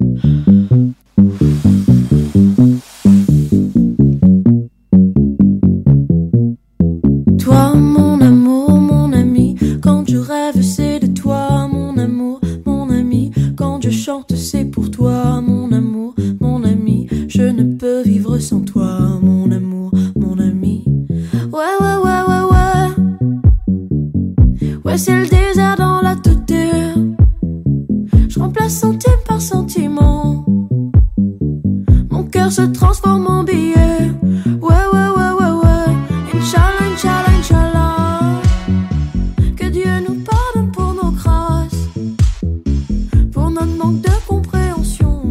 Toi, mon amour, mon ami, quand je rêve, c'est de toi, mon amour, mon ami. Quand je chante, c'est pour toi, mon amour, mon ami. Je ne peux vivre sans toi, mon amour, mon ami. Ouais, ouais, ouais, ouais, ouais. Ouais, c'est le désert dans la toiture. Je remplace centime par sentiment. Mon cœur se transforme en billet. Ouais, ouais, ouais, ouais, ouais. Inch'Allah, Inch'Allah, Inch'Allah. Que Dieu nous pardonne pour nos grâces, pour notre manque de compréhension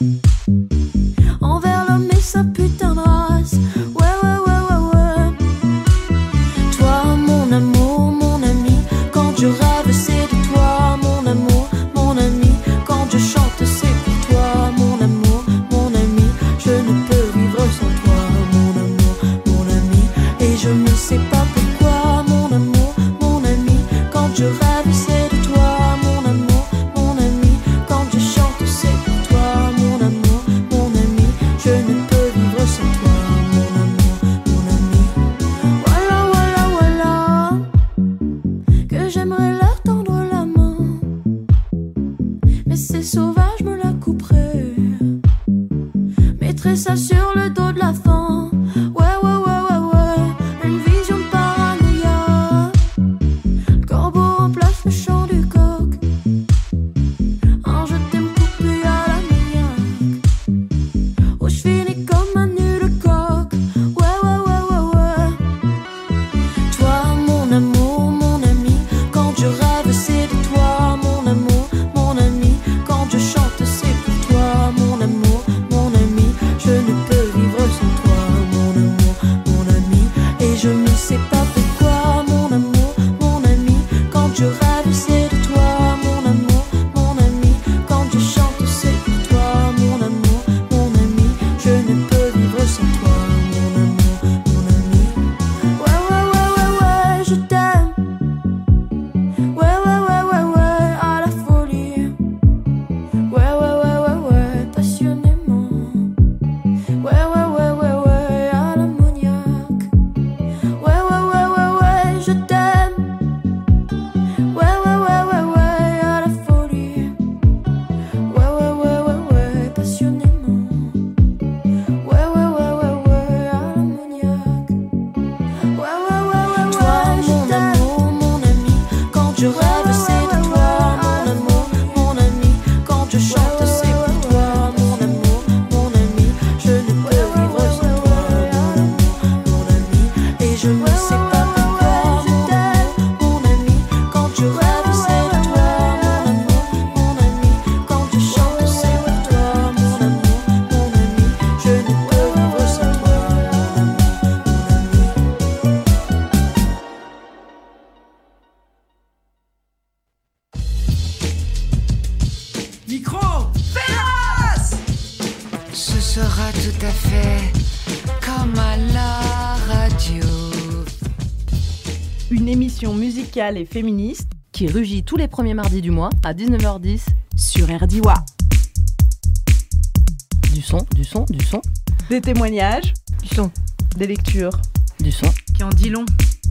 envers l'homme et sa putain de race. Ouais, ouais, ouais, ouais, ouais. Toi, mon amour, mon ami, quand je rêve, c'est de toi, mon amour, mon ami. Quand je chante, c'est pour toi, mon amour, mon ami. Je ne peux vivre sans toi, mon amour, mon ami. Et je ne sais pas pourquoi, mon amour, mon ami. Quand je rêve, c'est de toi, mon amour, mon ami. Quand je chante, c'est pour toi, mon amour, mon ami. Je ne peux vivre sans toi, mon amour, mon ami. Voilà, voilà, voilà. Que j'aimerais leur tendre la main, mais c'est sauvage, me la couperait. Mettrais ça sur le dos de la faim. Ouais, ouais, ouais, ouais, ouais. Une vision de paranoïa. Le corbeau remplace le chant du coq. Un je t'aime coupé à l'ammoniaque. Oh, je finis comme un nul coq. Ouais, ouais, ouais, ouais, ouais. Toi, mon amour, mon ami. Quand je rêve, c'est de toi, mon amour, mon ami. Quand je chante, c'est pour toi, mon amour, mon ami. Je ne peux vivre sans toi, mon amour, mon ami. Et je ne sais pas pourquoi, mon amour, mon ami. Quand je rêve, c'est de toi, mon amour, mon ami. Quand je chante, c'est pour toi, mon amour, mon ami. Je ne peux vivre sans toi, mon amour, mon ami. Ouais, ouais, ouais, ouais, ouais, je t'aime. Ouais, ouais, ouais, ouais, ouais, à la folie. Ouais, ouais, ouais, ouais, ouais, passionnément. Ouais, ouais, ouais, ouais, ouais, à l'ammoniaque. Ouais, ouais, ouais, ouais, ouais, je t'aime. Ouais, ouais, ouais, ouais, ouais, à la folie. Ouais, ouais, ouais, ouais, ouais, passionnément. Ouais, ouais, ouais, ouais, ouais, à l'ammoniaque. Ouais, ouais, ouais, ouais, toi, mon amour, mon ami. Quand je rêve, c'est de toi, mon amour, mon ami. Quand je chante, c'est pour toi, mon amour, mon ami. Je ne peux vivre sans toi, mon ami. Et je ne sais pas pourquoi, mon amour, mon ami. Quand je rêve, c'est de toi, mon amour, mon ami. Quand je chante, c'est pour toi, mon amour, mon ami. Je ne peux vivre sans toi, mon amour, mon ami. Micro féroce. Ce sera tout à fait comme à la radio. Une émission musicale et féministe qui rugit tous les premiers mardis du mois à 19h10 sur RDIWA. Du son, du son, du son, des témoignages, du son, des lectures, du son. Qui en dit long.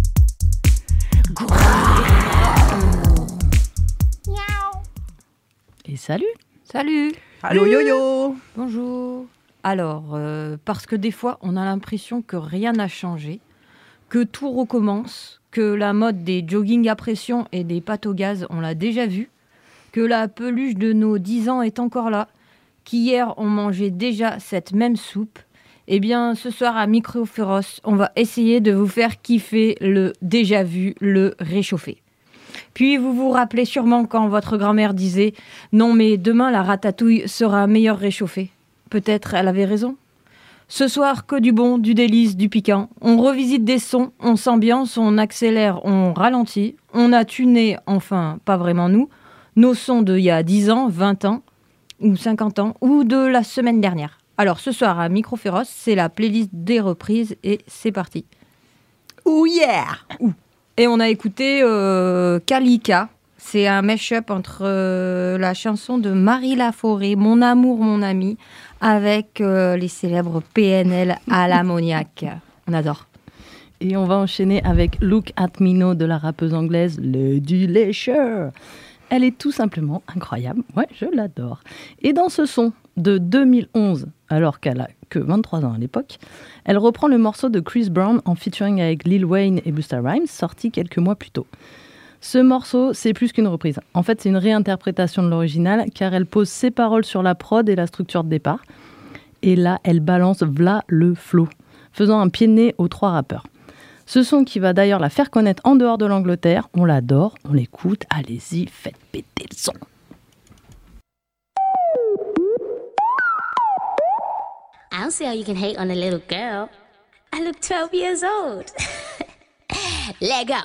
Et salut. Salut. Allô yo-yo. Bonjour. Alors, parce que des fois, on a l'impression que rien n'a changé, que tout recommence, que la mode des joggings à pression et des pâtes au gaz, on l'a déjà vu, que la peluche de nos 10 ans est encore là, qu'hier, on mangeait déjà cette même soupe. Eh bien, ce soir, à Micro Féroce, on va essayer de vous faire kiffer le déjà vu, le réchauffé. Puis vous vous rappelez sûrement quand votre grand-mère disait « Non, mais demain, la ratatouille sera meilleure réchauffée ». Peut-être elle avait raison. Ce soir, que du bon, du délice, du piquant. On revisite des sons, on s'ambiance, on accélère, on ralentit. On a tuné, enfin, pas vraiment nous, nos sons d'il y a 10 ans, 20 ans, ou 50 ans, ou de la semaine dernière. Alors ce soir, à Micro Féroce, c'est la playlist des reprises et c'est parti. Oh yeah. Et on a écouté Kalika, C'est un mash-up entre la chanson de Marie Laforêt, Mon amour, mon ami, avec les célèbres PNL à l'ammoniac. On adore. Et on va enchaîner avec Look at Me Now de la rappeuse anglaise Lady Leisure. Elle est tout simplement incroyable. Ouais, je l'adore. Et dans ce son de 2011, alors qu'elle a que 23 ans à l'époque, elle reprend le morceau de Chris Brown en featuring avec Lil Wayne et Busta Rhymes, sorti quelques mois plus tôt. Ce morceau, c'est plus qu'une reprise. En fait, c'est une réinterprétation de l'original, car elle pose ses paroles sur la prod et la structure de départ. Et là, elle balance v'là le flow, faisant un pied de nez aux 3 rappeurs. Ce son qui va d'ailleurs la faire connaître en dehors de l'Angleterre, on l'adore, on l'écoute, allez-y, faites péter le son. I don't see how you can hate on a little girl. I look 12 years old. Let go.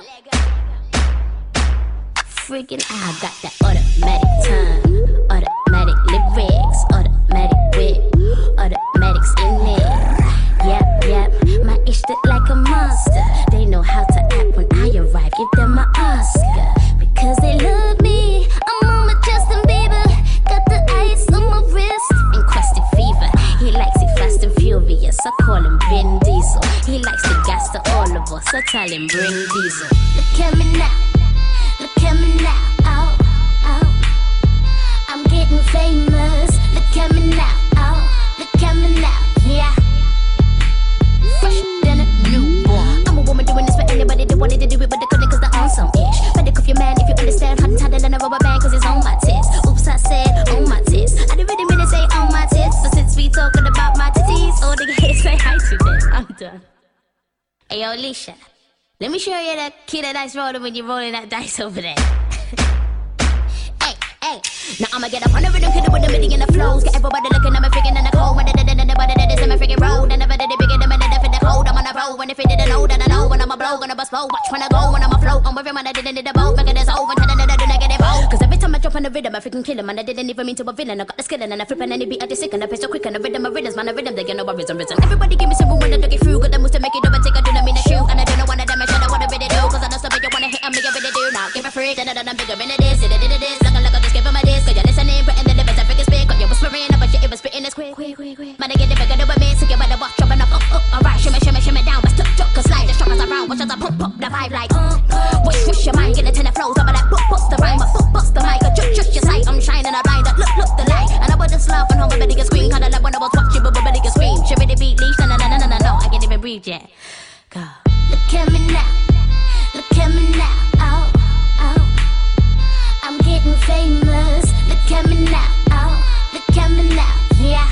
Freaking, I got that automatic tongue, automatic lyrics, automatic whip, automatics in it. Yep, my ish look like a monster. They know how to act when I arrive. Give them my Oscar because they love me. I'm on my Justin Bieber, got the ice on my wrist, encrusted fever. He likes it fast and furious. I call him Vin Diesel. He likes the gas to all of us. I tell him bring diesel. Look at me now. Look at me now, oh, oh. I'm getting famous. Look at me now, oh. Look at me now, yeah. Fresh than a newborn. I'm a woman doing this for anybody that wanted to do it, but they couldn't cause they're on some ish. Better cuff your man if you understand. How to tie than a rubber band cause it's on my tits. Oops, I said on my tits. I didn't really mean to say on my tits, but since we talking about my titties, all the haters say hi to them. I'm done. Hey, yo, Alicia. Let me show you the kid of dice roller when you're rolling that dice over there. Hey, now I'ma get up on the rhythm, kid with a million of flows. Get everybody looking at me, freaking in the cold. When nobody that is in my freaking road. And never did it bigger than me, in the cold. I'm on a roll, when if you didn't know, then I know. When I'm a blow, gonna bust flow. Watch when I go, when I'm a float. I'm with him, and I didn't need a boat. Making this over, telling it I do negative out. Cause every time I drop on the rhythm, I freaking kill him. And I didn't even mean to a villain. I got the skill and I flip and any beat, I just sick and I pace so quick. And the rhythm of rhythms, man, the rhythm, they get no rhythm. Everybody give me some room when I look it through. Got the moves to make it over, take a do not mean a shoe. And I don't know one of them, I should know what I really do. Cause I know somebody you wanna hit on me, I really do. Now give a freak, then I'm bigger in it is. It is, looking like I just give him a disc. Cause you're listening, putting the livers, I freaking speak. Cause you're whispering, but you even spitting this quick. Man, I get it bigger than with me, so you better watch, dropping up, alright, shimmy, down, but stuck, cause slide the struggles around, watch as I pop, the vibe like, wish your mind, get into the flows, I'm like, bust the rhyme, bust the mic, just your sight, I'm shining a blind, look the light, and I wouldn't laugh and home, my nigga scream, kinda like when I was watching, but my nigga scream, should really beat leash, no, I can't even breathe yet, go. Look at me now, oh, I'm getting famous, look at me now, oh, look at me now, yeah.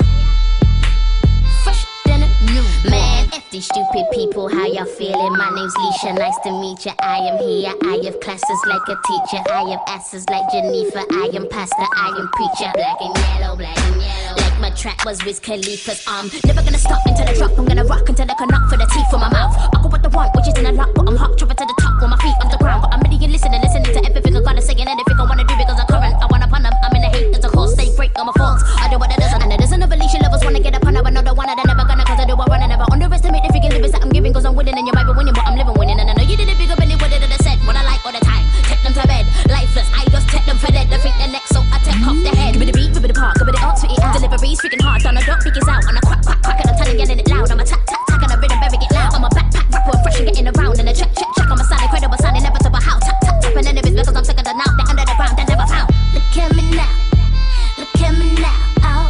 Man, F these stupid people, how y'all feeling? My name's Leisha, nice to meet ya. I am here, I have classes like a teacher. I have asses like Geneva, I am pastor, I am preacher. Black and yellow, like my track was Wiz Khalifa's never gonna stop until I drop, I'm gonna rock until I can knock for the teeth for my mouth. I go with the one, which is in a lot, but I'm hot, dropping to the top with my feet on the ground. But I'm really listening to everything I gotta say, and anything I wanna do because I'm current, I wanna pun them, I'm in the hate, it's a course, they break on my faults. I do what it is, and it isn't a Leisha lovers wanna get up on her, another one of them never gonna, cause I do I run and never underestimate the freaking lyrics that I'm giving, cause I'm winning and you might be winning, but I'm living winning. And I know you didn't pick up any word that I said, what I like all the time. Take them to bed, lifeless, I just take them for dead. They think the next, so I take off the head. Give me the beat, give me the part, give me the art, sweet it out. Deliveries freaking hard, done a dot, big is out. On a quack, and I'm telling yelling it loud. I'm a tack, and I'm rhythm, very get loud. I'm a backpack rapper, I'm fresh and getting around. And a check, I'm a sound incredible, sound inevitable. How tap, and enemies because I'm sicker than out. They're under the ground, they're never found. Look at me now, oh,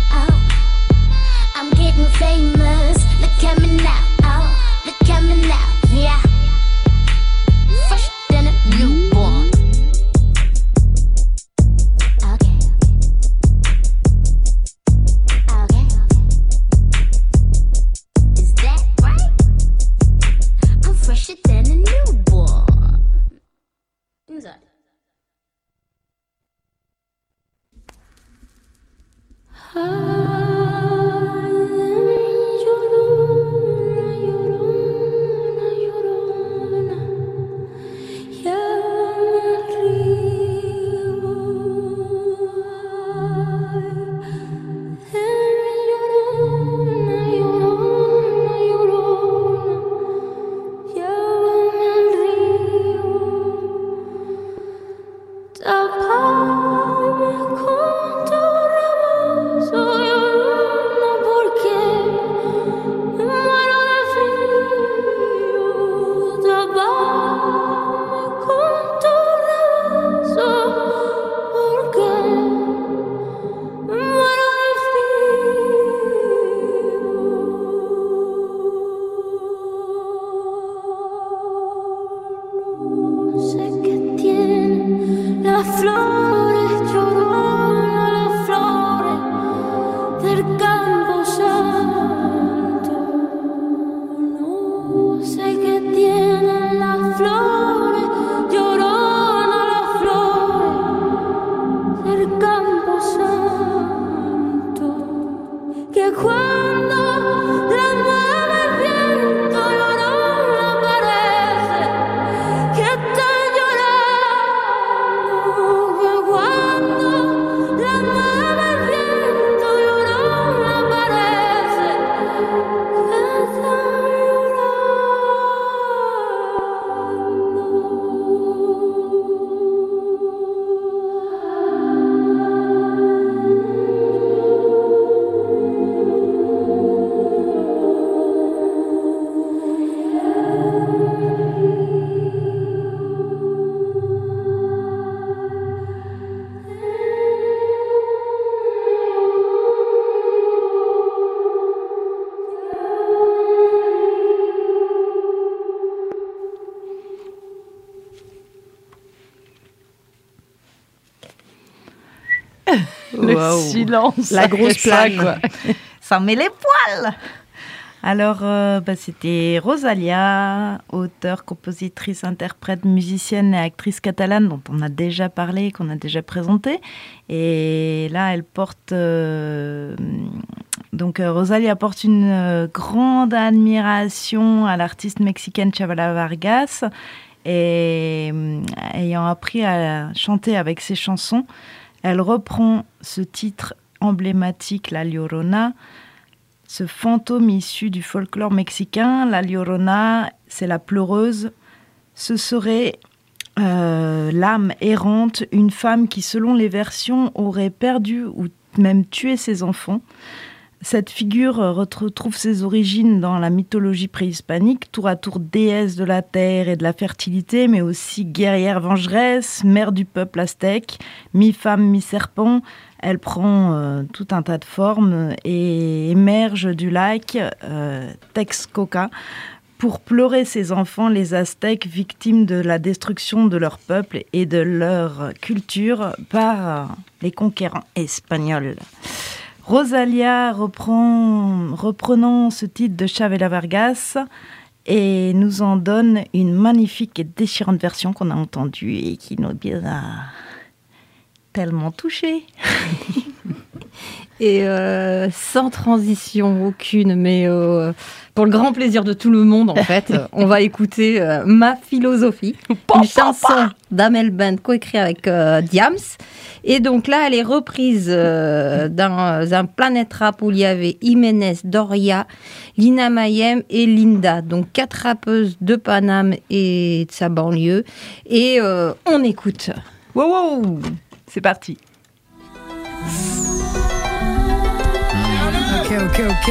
I'm getting famous. Look at me now, oh, look at me now, yeah. Fresh than a newborn. Okay. Is that right? I'm fresher than a newborn. Who's that? Le silence. La grosse ça, plane. quoi. Ça met les poils. Alors, c'était Rosalia, auteure, compositrice, interprète, musicienne et actrice catalane dont on a déjà parlé, qu'on a déjà présenté. Et là, elle porte... Rosalia porte une grande admiration à l'artiste mexicaine Chavela Vargas. Et ayant appris à chanter avec ses chansons, elle reprend ce titre emblématique, La Llorona, ce fantôme issu du folklore mexicain. La Llorona, c'est la pleureuse. Ce serait l'âme errante, une femme qui, selon les versions, aurait perdu ou même tué ses enfants. Cette figure retrouve ses origines dans la mythologie préhispanique, tour à tour déesse de la terre et de la fertilité, mais aussi guerrière vengeresse, mère du peuple aztèque, mi-femme, mi-serpent. Elle prend tout un tas de formes et émerge du lac Texcoco pour pleurer ses enfants, les Aztèques, victimes de la destruction de leur peuple et de leur culture par les conquérants espagnols. Rosalia reprenant ce titre de Chavela Vargas et nous en donne une magnifique et déchirante version qu'on a entendue et qui nous a tellement touchés. Et sans transition aucune, mais pour le grand plaisir de tout le monde, en fait, on va écouter Ma philosophie, une chanson d'Amel Bent coécrite avec Diams. Et donc là, elle est reprise dans un Planet Rap où il y avait Jiménez, Doria, Lina Mayem et Linda. Donc 4 rappeuses de Paname et de sa banlieue. Et on écoute. Wow, wow. C'est parti. Ok.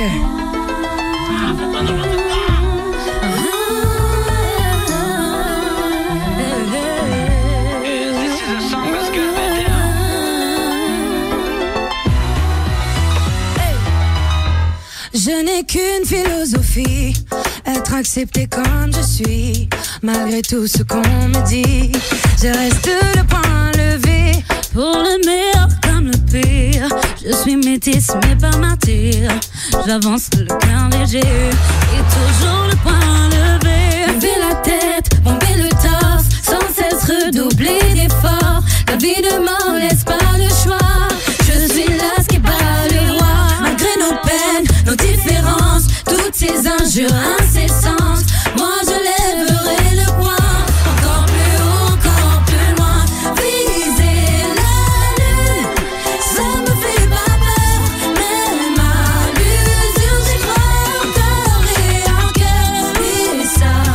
Je n'ai qu'une philosophie, être accepté comme je suis, malgré tout ce qu'on me dit. Je reste le point levé, pour le meilleur comme le pire. Je suis métisse mais pas martyr, j'avance le cœur léger, et toujours le point levé. Lever la tête, bomber le torse, sans cesse redoubler d'efforts. La vie ne m'en laisse pas le choix, je suis là ce qui bat le roi. Malgré nos peines, nos différences, toutes ces injures incessantes, moi je lèverai le poing, encore plus haut, encore plus loin. Viser la lune, ça me fait pas peur, même à l'usure j'y crois encore et encore. Des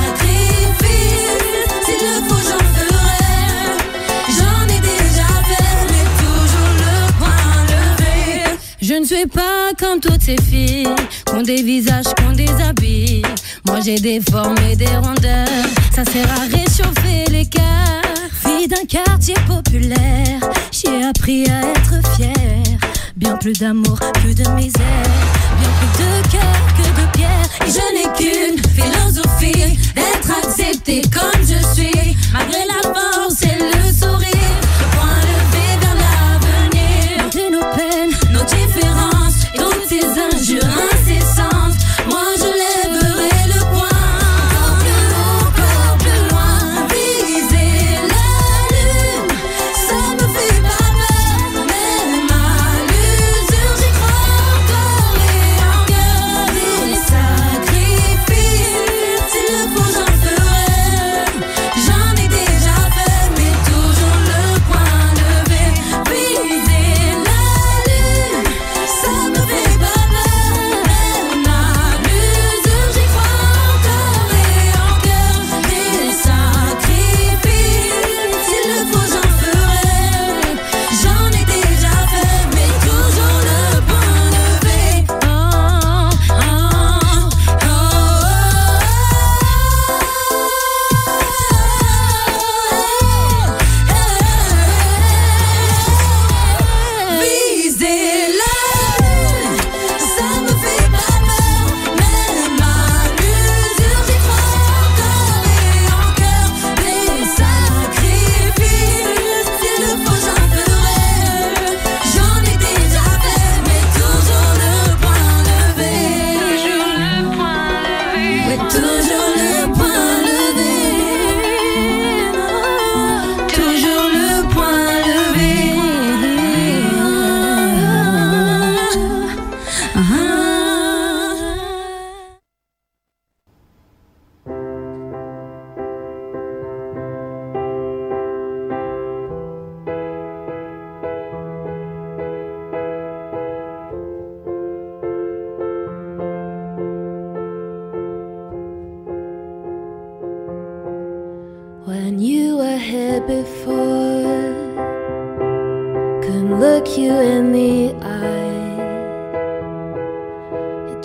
sacrifices, s'il le faut j'en ferai, j'en ai déjà fait, mais toujours le point levé. Je ne suis pas comme toutes ces filles, qu'on des visages, qu'on des habits. Moi j'ai des formes et des rondeurs, ça sert à réchauffer les cœurs. Fille d'un quartier populaire, j'ai appris à être fière. Bien plus d'amour, plus de misère, bien plus de cœur que de pierre. Et je n'ai qu'une philosophie, être acceptée comme je suis, malgré la force et le sourire. Le point levé vers l'avenir, malgré nos peines, nos différences, et toutes ces injures incessantes, moi je lèverai le poing, encore plus haut, encore plus loin. Viser la lune, ça me fait pas peur, même à l'usure j'y crois encore et encore. Des sacrifices, s'il le faut j'en ferai, j'en ai déjà fait.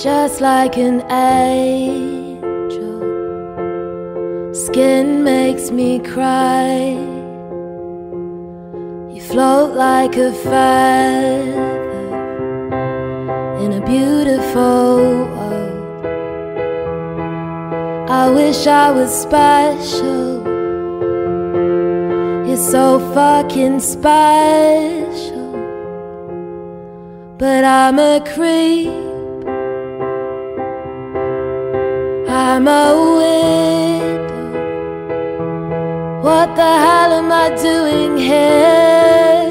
just like an angel. Skin makes me cry. You float like a feather in a beautiful world. I wish I was special. You're so fucking special. But I'm a creep. I'm a widow. What the hell am I doing here?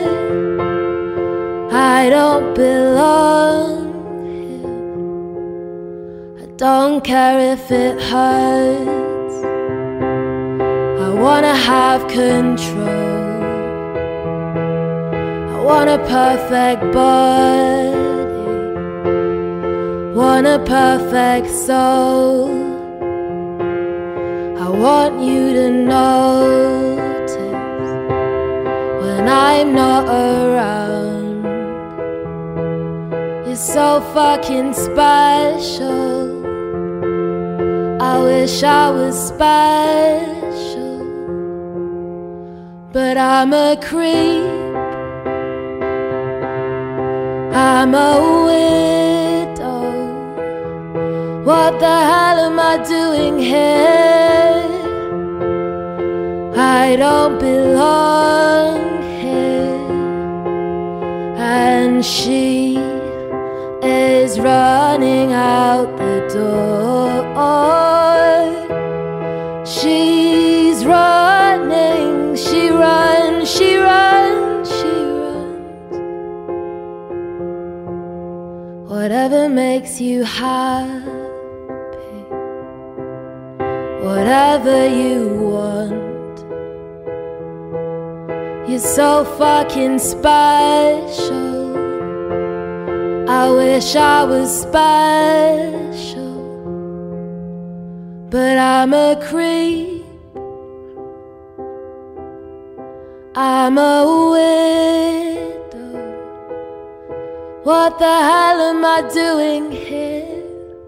I don't belong here. I don't care if it hurts. I wanna have control. I want a perfect body, want a perfect soul. I want you to notice when I'm not around. You're so fucking special. I wish I was special, but I'm a creep. I'm a widow. What the hell am I doing here? I don't belong here. And she is running out the door. She's running, she runs, she runs, she runs. Whatever makes you happy, whatever you want. You're so fucking special. I wish I was special, but I'm a creep. I'm a widow. What the hell am I doing here?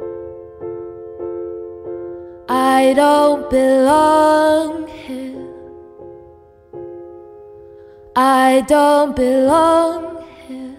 I don't belong here. I don't belong here.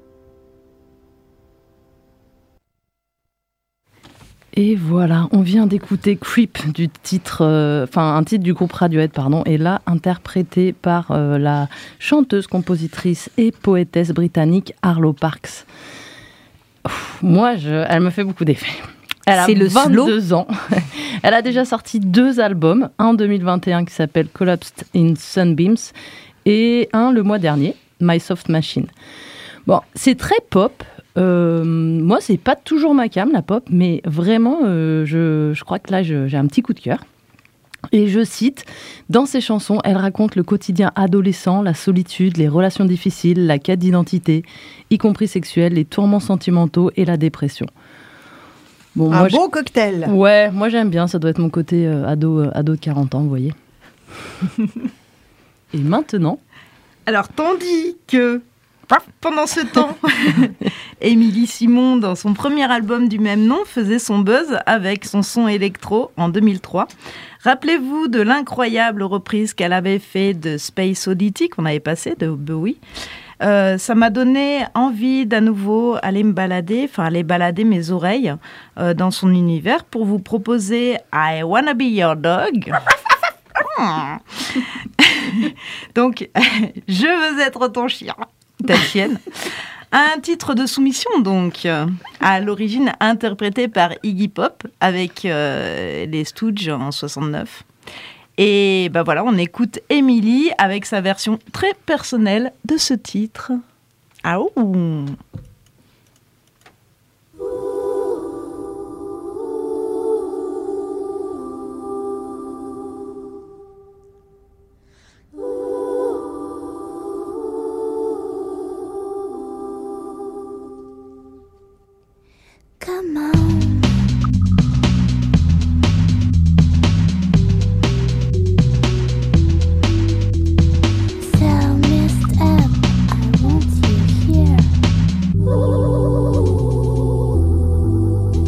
Et voilà, on vient d'écouter Creep du titre, un titre du groupe Radiohead, pardon, et là interprété par la chanteuse, compositrice et poétesse britannique Arlo Parks. Moi, elle me fait beaucoup d'effet. Elle a 22 ans. Elle a déjà sorti 2 albums, un en 2021 qui s'appelle Collapsed in Sunbeams et un le mois dernier, My Soft Machine. Bon, c'est très pop. Moi, c'est pas toujours ma came, la pop, mais vraiment, je crois que là, j'ai un petit coup de cœur. Et je cite, dans ses chansons, elle raconte le quotidien adolescent, la solitude, les relations difficiles, la quête d'identité, y compris sexuelle, les tourments sentimentaux et la dépression. Bon, un beau cocktail. Ouais, moi j'aime bien, ça doit être mon côté ado de 40 ans, vous voyez. Et maintenant... Alors, tandis que... Pendant ce temps, Émilie Simon, dans son premier album du même nom, faisait son buzz avec son son électro en 2003. Rappelez-vous de l'incroyable reprise qu'elle avait fait de Space Oddity, qu'on avait passé, de Bowie. Ça m'a donné envie d'à nouveau aller balader mes oreilles dans son univers pour vous proposer I Wanna Be Your Dog. Donc, je veux être ton chien. Ta chienne. Un titre de soumission, donc, à l'origine interprété par Iggy Pop avec les Stooges en 69. Et ben voilà, on écoute Émilie avec sa version très personnelle de ce titre. Ah ouh. Come on. So messed up, I want you here.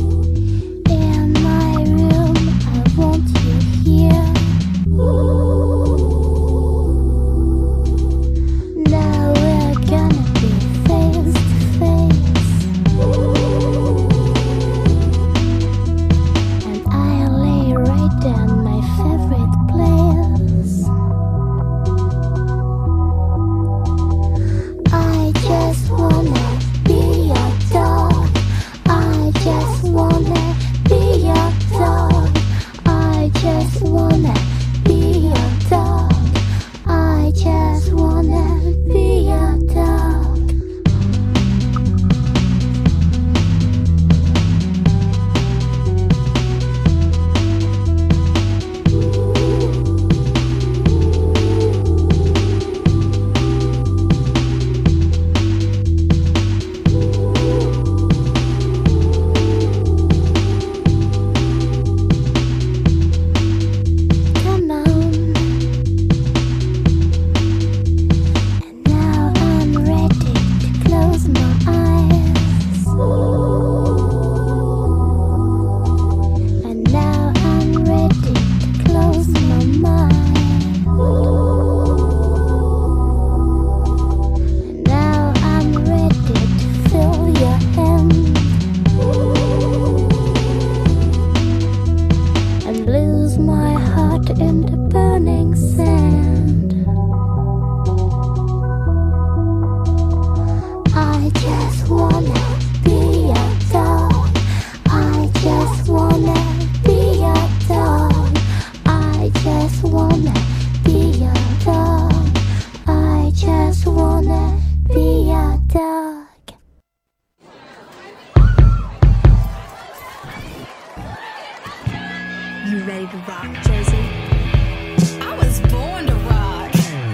ready to rock, Jay-Z? I was born to rock.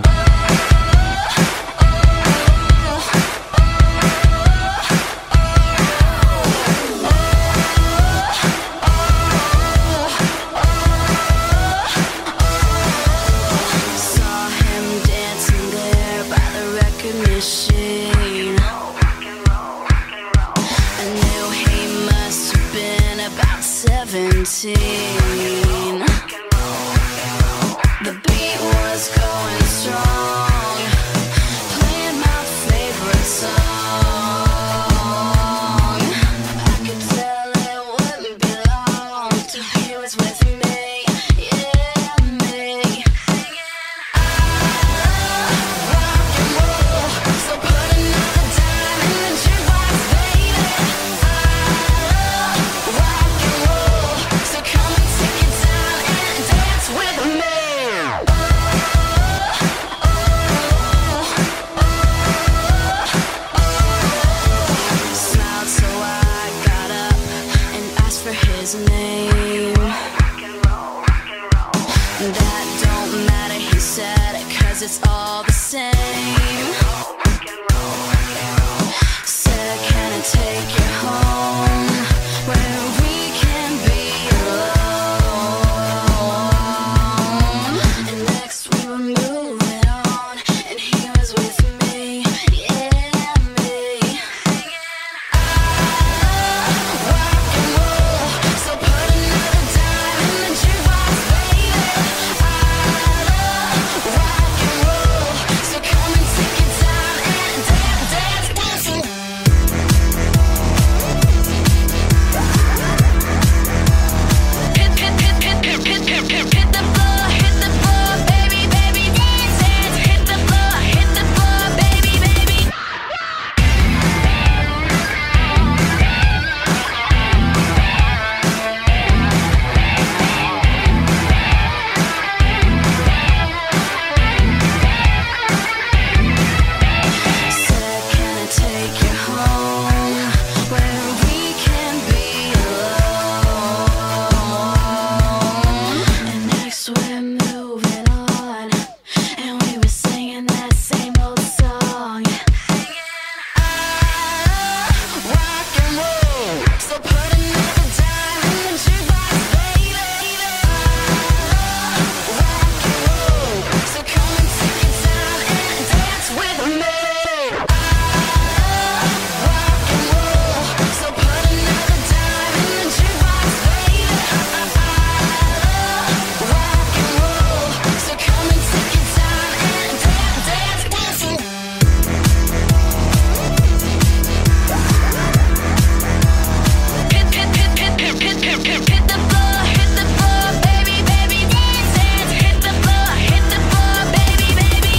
Saw him dancing there by the record machine. I knew he must have been about 17. The beat was going strong, playing my favorite song. I could tell it wouldn't be long till he was with me, yeah, me. Rock and roll, so put another dime in the jukebox, baby. Rock and roll, so come and take it down and dance with me. Smiled, so I got up and asked for his name. That don't matter, he said, 'cause it's all the same. Said, can I take you home where we can be alone? And next we were moving on, and he was with me, yeah, me. Rock and roll, so put another dime in the jukebox, baby. Rock and roll, so come and take it down and dance, dance, dance. Hit the floor, baby, baby, dance, dance. Hit the floor, baby, baby. Said, can I take you home where we can be alone? And next we're moving on, and we were singing that same old song. Rock and roll, so put another dime in the jukebox, baby. Rock and roll, so come and take it down and dance with me. Rock and roll, so put another dime in the jukebox, baby. Rock and roll, so come and take it down and dance, dance, dance. Hit the floor, baby, baby, dance, dance. Hit the floor, baby, baby.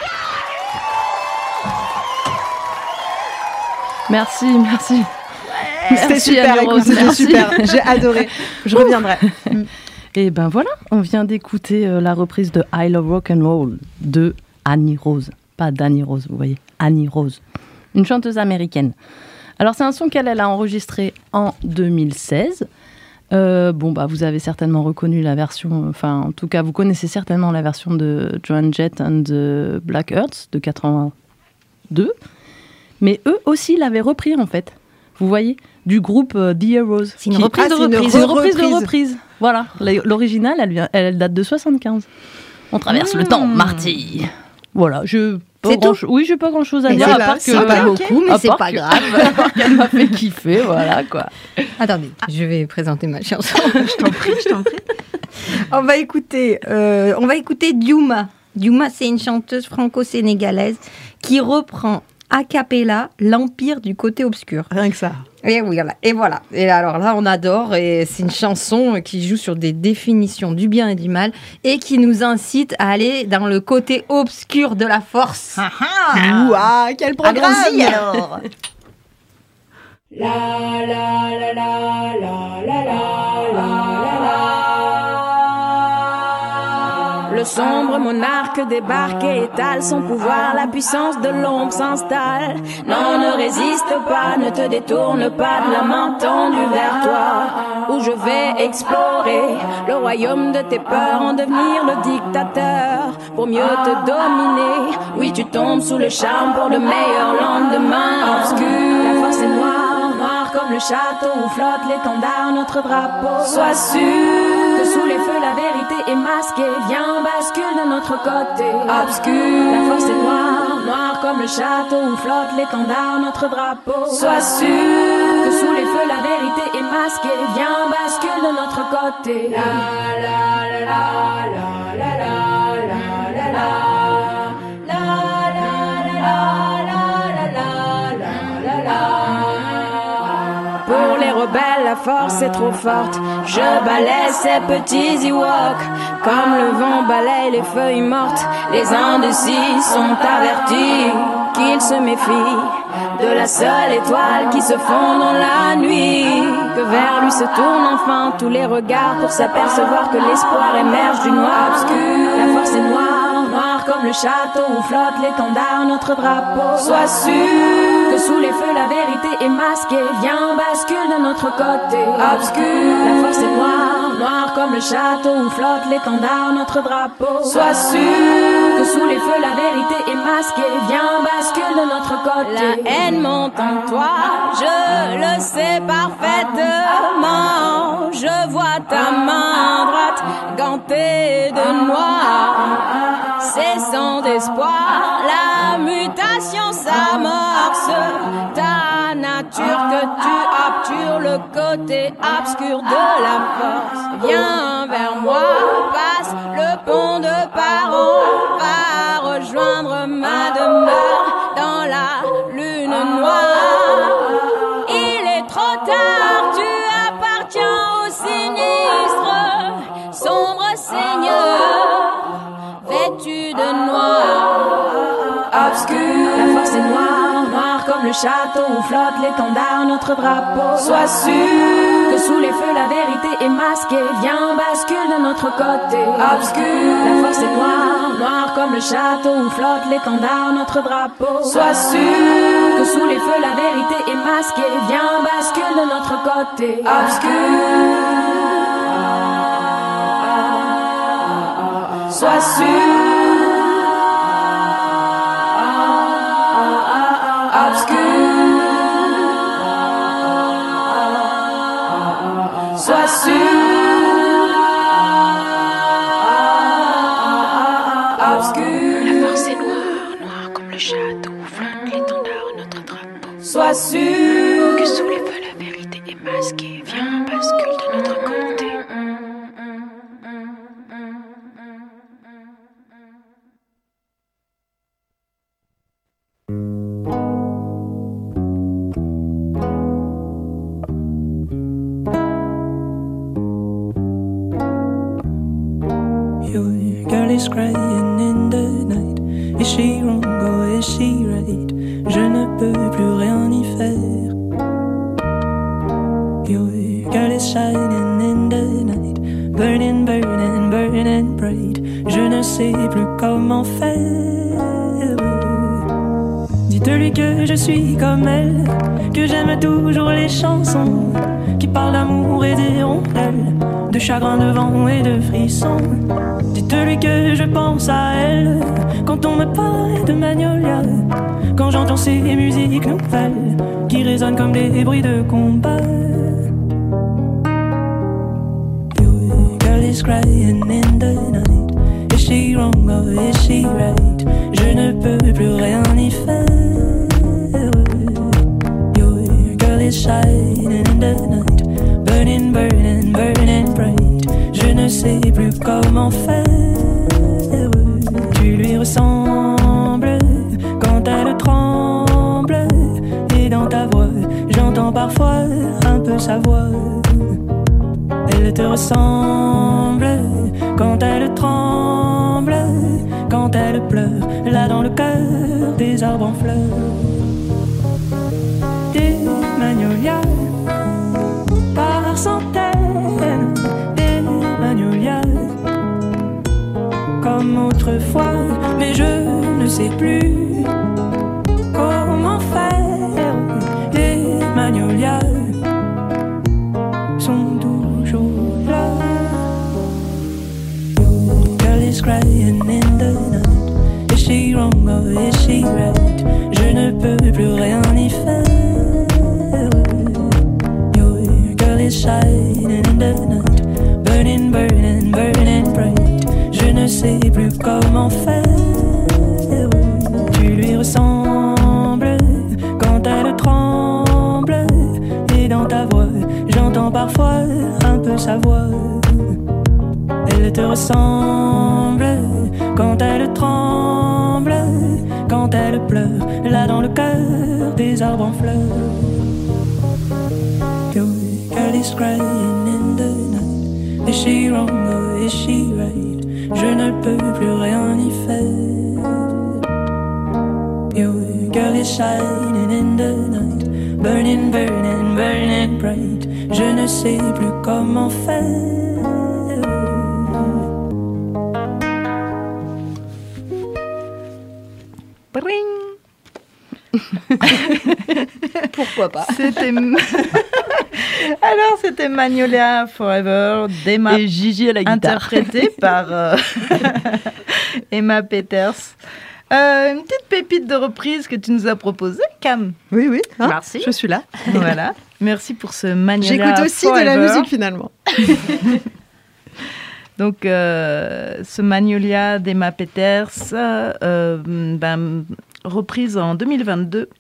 Merci. C'était Merci, super, Annie écoute, Rose, c'était merci. super. J'ai adoré. Je reviendrai. Et ben voilà, on vient d'écouter la reprise de I Love Rock and Roll de Annie Rose. Pas Danny Rose, vous voyez, Annie Rose. Une chanteuse américaine. Alors c'est un son qu'elle a enregistré en 2016. Vous avez certainement reconnu la version, enfin en tout cas vous connaissez certainement la version de Joan Jett and the Black Hearts de 82. Mais eux aussi l'avaient repris en fait. Vous voyez, du groupe The Heroes. C'est une reprise de c'est une reprise. C'est une reprise de reprise. Voilà, l'original, elle date de 75. On traverse le temps, Marty. Voilà, C'est tout. oui, j'ai pas grand chose à Et dire voilà, à part que c'est pas beaucoup, mais à c'est part pas que- grave. à part qu'elle m'a fait kiffer, voilà quoi. Attendez, je vais présenter ma chanson. Je t'en prie. On va écouter Diouma. Diouma, c'est une chanteuse franco-sénégalaise qui reprend a cappella l'Empire du côté obscur. Rien que ça. Et voilà. Et voilà. Et alors là, on adore. Et c'est une chanson qui joue sur des définitions du bien et du mal et qui nous incite à aller dans le côté obscur de la force. Ouah, quel programme. Allons-y alors. Le sombre monarque débarque et étale son pouvoir, la puissance de l'ombre s'installe. Non, ne résiste pas, ne te détourne pas de la main tendue vers toi, où je vais explorer le royaume de tes peurs, en devenir le dictateur, pour mieux te dominer. Oui, tu tombes sous le charme pour le meilleur lendemain obscur. La force est noire, noire comme le château où flotte l'étendard, notre drapeau. Sois sûr que sous les feux la vérité est masquée. Viens, bascule de notre côté obscur. La force est noire, noire comme le château où flotte l'étendard, notre drapeau. Sois sûr que sous les feux la vérité est masquée. Viens, bascule de notre côté. La la la la la la la la la. Pour les rebelles, la force est trop forte. Je balaie ces petits Ewoks, comme le vent balaye les feuilles mortes. Les indécis sont avertis qu'ils se méfient de la seule étoile qui se fond dans la nuit. Que vers lui se tournent enfin tous les regards pour s'apercevoir que l'espoir émerge du noir obscur. La force est noire, noire comme le château où flotte l'étendard, notre drapeau. Sois sûr que sous les feux la vérité est masquée. Viens, bascule de notre côté obscur. La force est noire, noire comme le château où flotte l'étendard, notre drapeau. Sois sûr que sous les feux la vérité est masquée. Viens, bascule de notre côté. La haine monte en toi, je le sais parfaitement. Je vois ta main droite gantée de noir. C'est sans espoir, la mutation s'amorce. Ta nature que tu obtures, le côté obscur de la force. Viens vers moi, passe le pont de Paron, va rejoindre ma demeure dans la lune noire. Il est trop tard, tu appartiens au sinistre, sombre seigneur, vêtu de noir, obscur. La force est noire, noire comme le château où flotte l'étendard, notre drapeau. Sois sûr que sous les feux la vérité est masquée. Viens, bascule de notre côté obscur. La force est noire, noire comme le château où flotte l'étendard, notre drapeau. Sois sûr que sous les feux la vérité est masquée. Viens, bascule de notre côté obscur. Sois sûr, obscur. Sois sûr, obscur. La force est noire, noire comme le château où flotte l'étendard, notre drapeau. Sois sûr que sous les feux la vérité est masquée. Viens, bascule de notre côté. Crying in the night. Is she wrong or is she right? Je ne peux plus rien y faire. Your girl is shining in the night, burning, burning, burning bright. Je ne sais plus comment faire. Dites-lui que je suis comme elle, que j'aime toujours les chansons qui parlent d'amour et d'hirondelles, de chagrin, de vent et de frissons. Dites-lui que je pense à elle quand on me parle de Magnolia, quand j'entends ces musiques nouvelles qui résonnent comme des bruits de combat. Your girl is crying in the night. Is she wrong or is she right? Je ne peux plus rien y faire. Your girl is shining in the night, burning, burning, burning bright. Je ne sais plus comment faire. Tu lui ressembles quand elle tremble, et dans ta voix j'entends parfois un peu sa voix. Elle te ressemble quand elle tremble, quand elle pleure, là dans le cœur des arbres en fleurs. Des magnolias par centaines, des magnolias comme shining in the night, burning, burning, burning bright. Je ne sais plus comment faire. Tu lui ressembles quand elle tremble, et dans ta voix j'entends parfois un peu sa voix. Elle te ressemble quand elle tremble, quand elle pleure, là dans le cœur des arbres en fleurs. Your girl is crying in the night. Is she wrong or is she right? Je ne peux plus rien y faire. Your girl is shining in the night, burning, burning, burning bright. Je ne sais plus comment faire. Pourquoi pas. C'était Magnolia Forever d'Emma et Gigi à la guitare, interprétée par Emma Peters. Une petite pépite de reprise que tu nous as proposée, Cam. Oui, oui. Hein, merci. Je suis là. Voilà. Merci pour ce Magnolia Forever. J'écoute aussi de la musique finalement. Donc, ce Magnolia d'Emma Peters, reprise en 2022.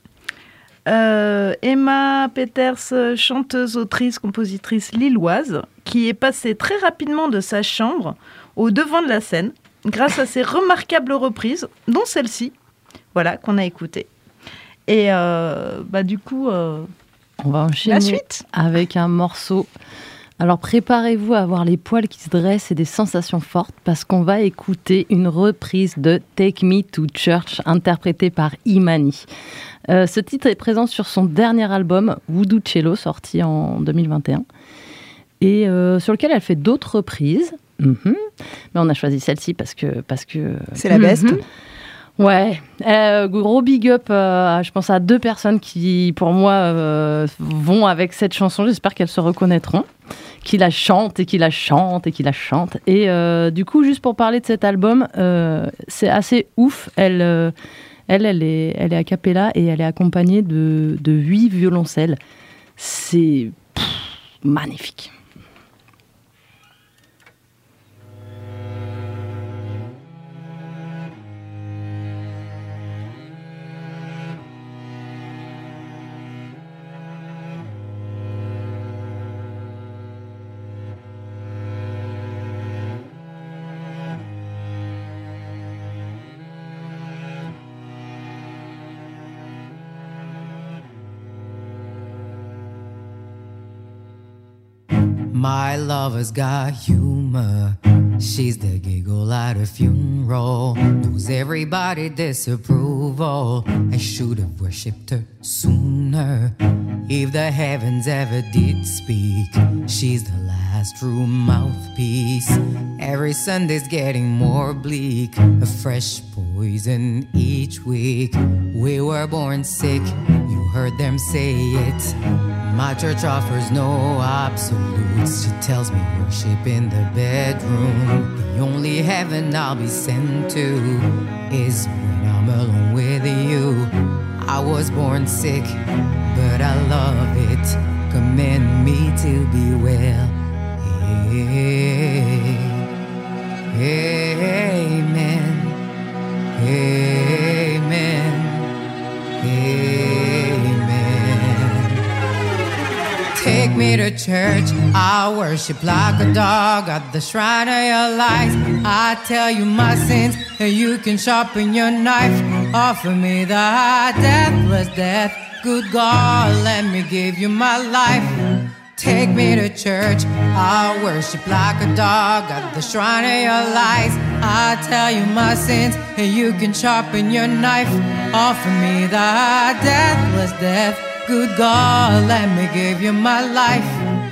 Emma Peters, chanteuse, autrice, compositrice lilloise, qui est passée très rapidement de sa chambre au devant de la scène grâce à ses remarquables reprises, dont celle-ci, voilà, qu'on a écoutée. Et du coup, on va enchaîner la suite avec un morceau. Alors préparez-vous à avoir les poils qui se dressent et des sensations fortes parce qu'on va écouter une reprise de Take Me to Church interprétée par Imani. Ce titre est présent sur son dernier album Voodoo Cello sorti en 2021 et sur lequel elle fait d'autres reprises. Mais on a choisi celle-ci parce que c'est la best. Ouais, gros big up, je pense à 2 personnes qui, pour moi, vont avec cette chanson. J'espère qu'elles se reconnaîtront, qui la chantent et qui la chantent et qui la chantent. Et du coup, juste pour parler de cet album, c'est assez ouf. Elle est a cappella et elle est accompagnée de 8 violoncelles. C'est magnifique. My lover's got humor. She's the giggle at a funeral. Knows everybody disapproval. I should have worshipped her sooner. If the heavens ever did speak, she's the last true mouthpiece. Every Sunday's getting more bleak. A fresh poison each week. We were born sick, you heard them say it. My church offers no absolutes. She tells me worship in the bedroom. The only heaven I'll be sent to is when I'm alone with you. I was born sick, but I love it. Commend me to be well. Amen. Amen. Take me to church, I worship like a dog at the shrine of your lies. I tell you my sins, and you can sharpen your knife. Offer me the deathless death. Good God, let me give you my life. Take me to church, I worship like a dog at the shrine of your lies. I tell you my sins, and you can sharpen your knife. Offer me the deathless death. Good God, let me give you my life.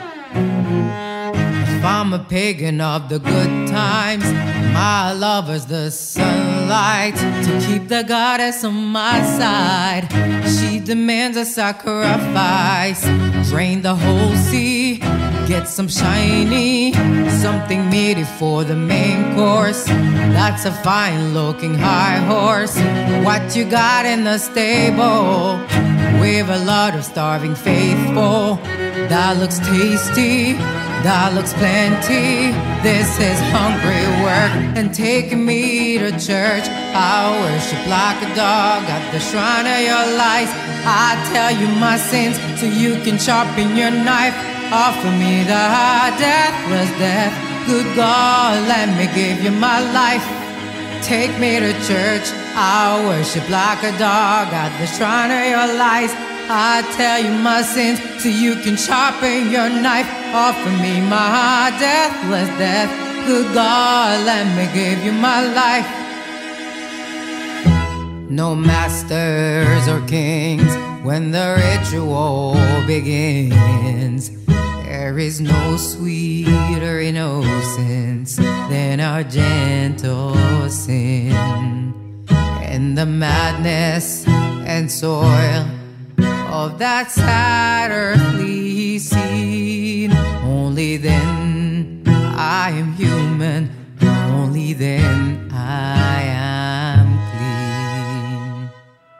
If I'm a pagan of the good times, my lover's the sunlight. To keep the goddess on my side, she demands a sacrifice. Drain the whole sea, get some shiny, something meaty for the main course. That's a fine looking high horse. What you got in the stable? with a lot of starving faithful. That looks tasty, that looks plenty. This is hungry work and taking me to church. I worship like a dog at the shrine of your lies. I tell you my sins so you can sharpen your knife. Offer me the deathless death. Good God, let me give you my life. Take me to church. I worship like a dog at the shrine of your lies. I tell you my sins so you can sharpen your knife. Offer me my deathless death. Good God, let me give you my life. No masters or kings when the ritual begins. There is no sweeter innocence than our gentle sin. And the madness and soil of that sad earthly scene. Only then I am human. Only then I am clean.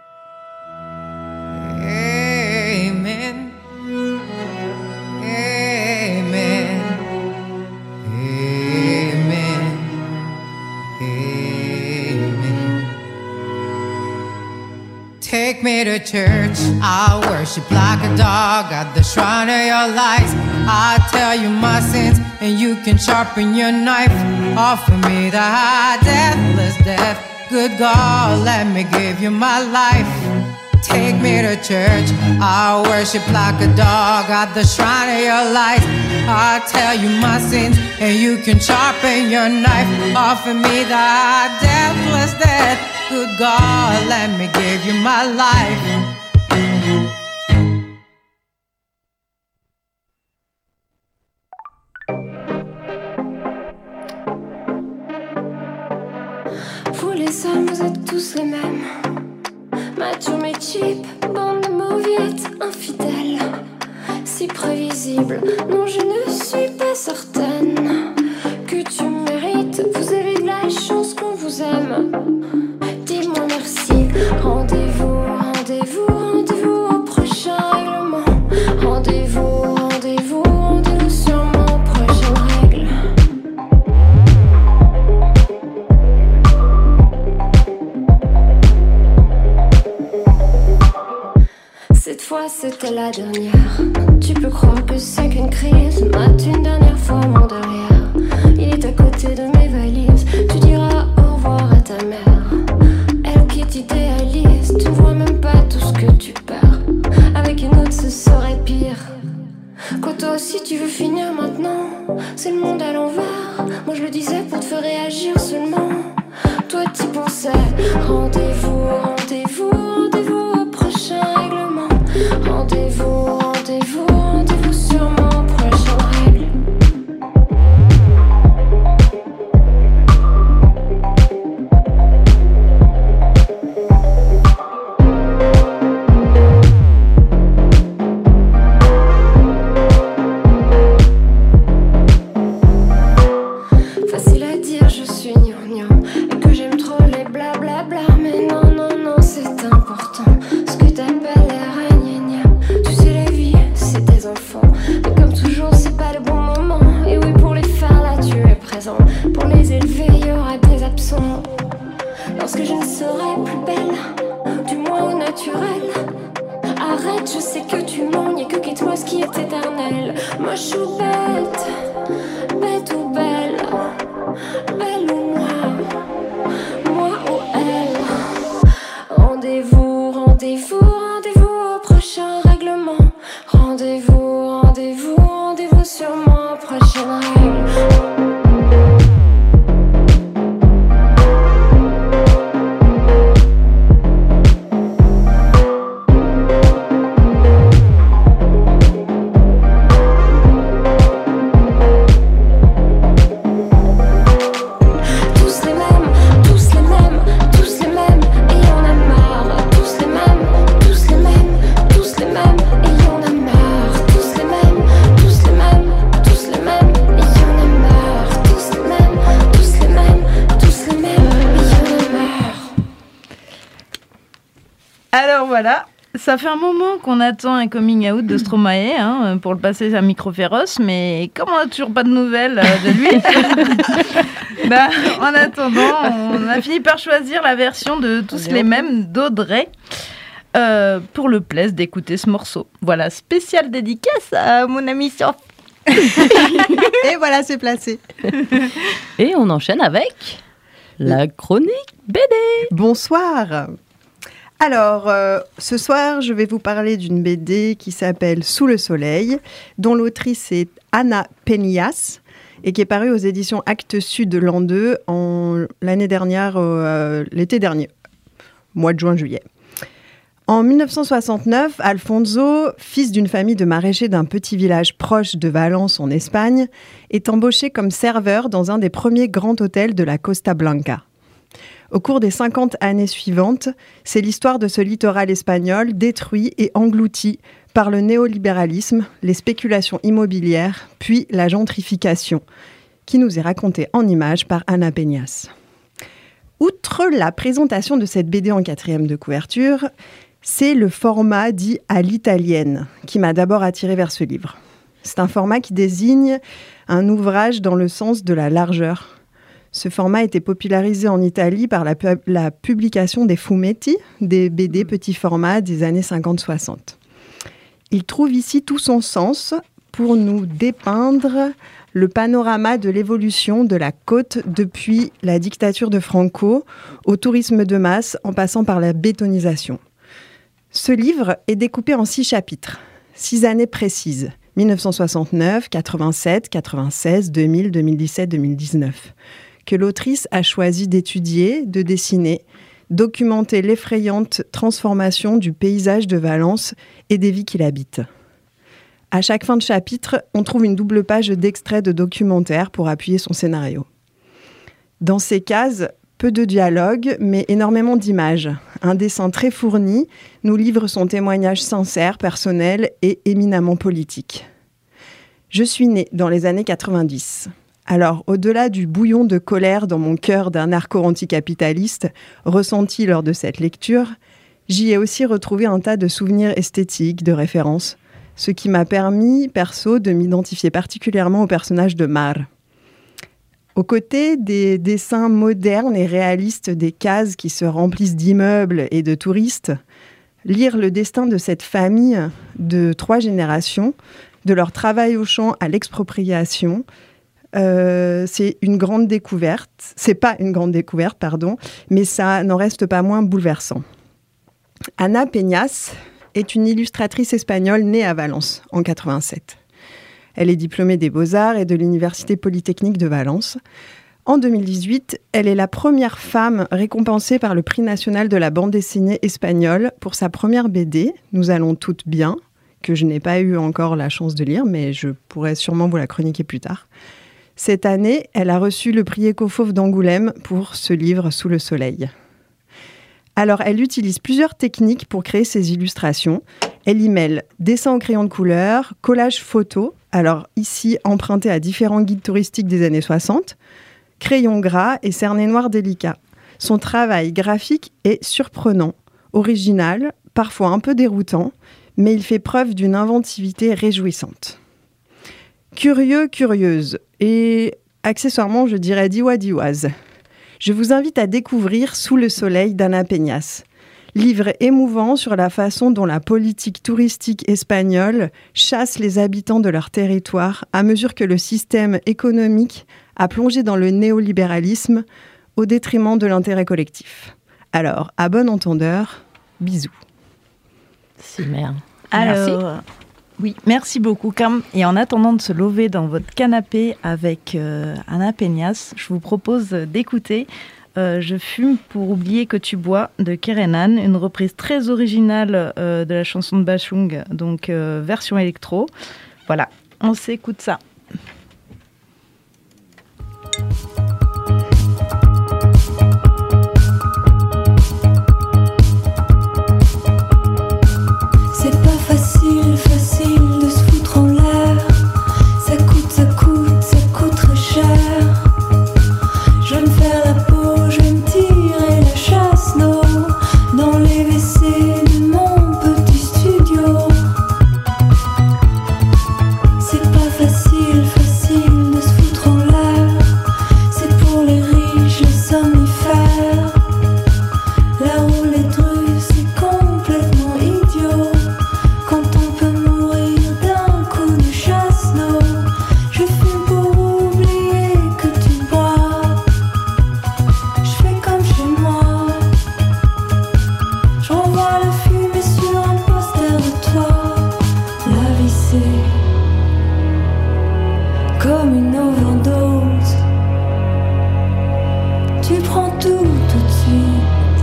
Amen. Amen. Amen. Amen. Take me to church. I worship like a dog at the shrine of your lies. I tell you my sins and you can sharpen your knife. Offer me the deathless death. Good God, let me give you my life. Take me to church. I worship like a dog at the shrine of your lies. I tell you my sins and you can sharpen your knife. Offer me the deathless death. Good God, let me give you my life. Vous les hommes, vous êtes tous les mêmes. Mature mais cheap, bande de mauviettes infidèles. Si prévisible, non je ne suis pas certaine que tu mérites. Vous avez de la chance qu'on vous aime. Dis-moi merci. Rendez-vous, rendez-vous, rendez-vous au prochain règlement. Rendez-vous, rendez-vous, rendez-vous sur mon prochaine règle. Cette fois c'était la dernière. Tu peux croire que c'est qu'une crise. Mate une dernière fois mon derrière. Il est à côté de mes valises. Tu diras au revoir à ta mère. Elle qui t'idéalise. Tu ne vois même pas tout ce que tu perds. Avec une autre ce serait pire. Quoi toi aussi tu veux finir maintenant? C'est le monde à l'envers. Moi je le disais pour te faire réagir seulement. Toi t'y pensais. Rendez-vous, rendez-vous, rendez-vous au prochain règlement. Rendez-vous, rendez-vous, rendez-vous sur mon prochain règle. Facile à dire, je suis gnangnan et que j'aime trop les blablabla. Mais non, non, non, c'est important. Ce que t'appelles les ragnagna. Tu sais, la vie, c'est des enfants. Mais comme toujours, c'est pas le bon moment. Et oui, pour les faire, là, tu es présent. Pour les élever, il y aura des absents. Lorsque je ne serai plus belle, du moins au naturel. Arrête, je sais que tu mens. Y'a que quitte-moi ce qui est éternel. Moi, je suis bête, bête ou belle. Belle ou moi ou elle. Rendez-vous, rendez-vous, rendez-vous au prochain règlement. Rendez-vous, rendez-vous, rendez-vous sur mon prochain règle. Tous les mêmes, tous les mêmes, tous les mêmes, et y'en a marre. Tous les mêmes, tous les mêmes, tous les mêmes, et y'en a marre. Tous les mêmes, tous les mêmes, tous les mêmes, et y'en a marre. Tous les mêmes, tous les mêmes, tous les mêmes, et y'en a marre. Alors voilà, Ça fait un moment qu'on attend un coming out de Stromae pour le passer à micro féroce, mais comme on n'a toujours pas de nouvelles de lui, en attendant, on a fini par choisir la version de Tous les mêmes d'Audrey pour le plaisir d'écouter ce morceau. Voilà, spéciale dédicace à mon ami Sophie. Et voilà, c'est placé. Et on enchaîne avec la chronique BD. Bonsoir. Alors, ce soir, je vais vous parler d'une BD qui s'appelle Sous le soleil, dont l'autrice est Ana Peñas et qui est parue aux éditions Actes Sud l'an 2 l'année dernière, l'été dernier, mois de juin-juillet. En 1969, Alfonso, fils d'une famille de maraîchers d'un petit village proche de Valence en Espagne, est embauché comme serveur dans un des premiers grands hôtels de la Costa Blanca. Au cours des 50 années suivantes, c'est l'histoire de ce littoral espagnol détruit et englouti par le néolibéralisme, les spéculations immobilières, puis la gentrification, qui nous est racontée en images par Ana Peñas. Outre la présentation de cette BD en 4e de couverture, c'est le format dit à l'italienne qui m'a d'abord attirée vers ce livre. C'est un format qui désigne un ouvrage dans le sens de la largeur. Ce format a été popularisé en Italie par la publication des fumetti, des BD petits formats des années 50-60. Il trouve ici tout son sens pour nous dépeindre le panorama de l'évolution de la côte depuis la dictature de Franco au tourisme de masse en passant par la bétonisation. Ce livre est découpé en 6 chapitres, 6 années précises, 1969, 87, 96, 2000, 2017, 2019, que l'autrice a choisi d'étudier, de dessiner, documenter l'effrayante transformation du paysage de Valence et des vies qui l'habitent. À chaque fin de chapitre, on trouve une double page d'extraits de documentaires pour appuyer son scénario. Dans ces cases, peu de dialogue, mais énormément d'images. Un dessin très fourni nous livre son témoignage sincère, personnel et éminemment politique. Je suis née dans les années 90. Alors, au-delà du bouillon de colère dans mon cœur d'un narco-anticapitaliste ressenti lors de cette lecture, j'y ai aussi retrouvé un tas de souvenirs esthétiques, de références, ce qui m'a permis, perso, de m'identifier particulièrement au personnage de Mar. Aux côtés des dessins modernes et réalistes des cases qui se remplissent d'immeubles et de touristes, lire le destin de cette famille de 3 générations, de leur travail au champ à l'expropriation, c'est une grande découverte. C'est pas une grande découverte, pardon, mais ça n'en reste pas moins bouleversant. Ana Peñas est une illustratrice espagnole née à Valence en 87. Elle est diplômée des Beaux-Arts et de l'Université Polytechnique de Valence. En 2018, elle est la première femme récompensée par le Prix national de la bande dessinée espagnole pour sa première BD, Nous allons toutes bien, que je n'ai pas eu encore la chance de lire, mais je pourrais sûrement vous la chroniquer plus tard. Cette année, elle a reçu le prix Écofauve d'Angoulême pour ce livre Sous le soleil. Alors, elle utilise plusieurs techniques pour créer ses illustrations. Elle y mêle dessin au crayon de couleur, collage photo, alors ici emprunté à différents guides touristiques des années 60, crayon gras et cerné noir délicat. Son travail graphique est surprenant, original, parfois un peu déroutant, mais il fait preuve d'une inventivité réjouissante. Curieux, curieuse, et accessoirement, je dirais diwa-diwaze. Je vous invite à découvrir Sous le soleil d'Ana Peñas, livre émouvant sur la façon dont la politique touristique espagnole chasse les habitants de leur territoire à mesure que le système économique a plongé dans le néolibéralisme au détriment de l'intérêt collectif. Alors, à bon entendeur, bisous. C'est merde. Alors, merci. Oui, merci beaucoup, Cam. Et en attendant de se lever dans votre canapé avec Ana Peñas, je vous propose d'écouter Je fume pour oublier que tu bois de Kerenan, une reprise très originale de la chanson de Bachung, donc version électro. Voilà, on s'écoute ça. Facile de se foutre en l'air. Ça coûte très cher. Je vais me faire la peau, je vais me tirer la chasse d'eau dans les WC de mon petit visser comme une overdose. Tu prends tout de suite,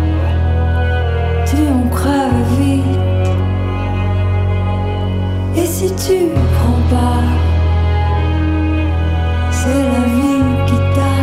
tu en crèves vite. Et si tu prends pas, c'est la vie qui t'a.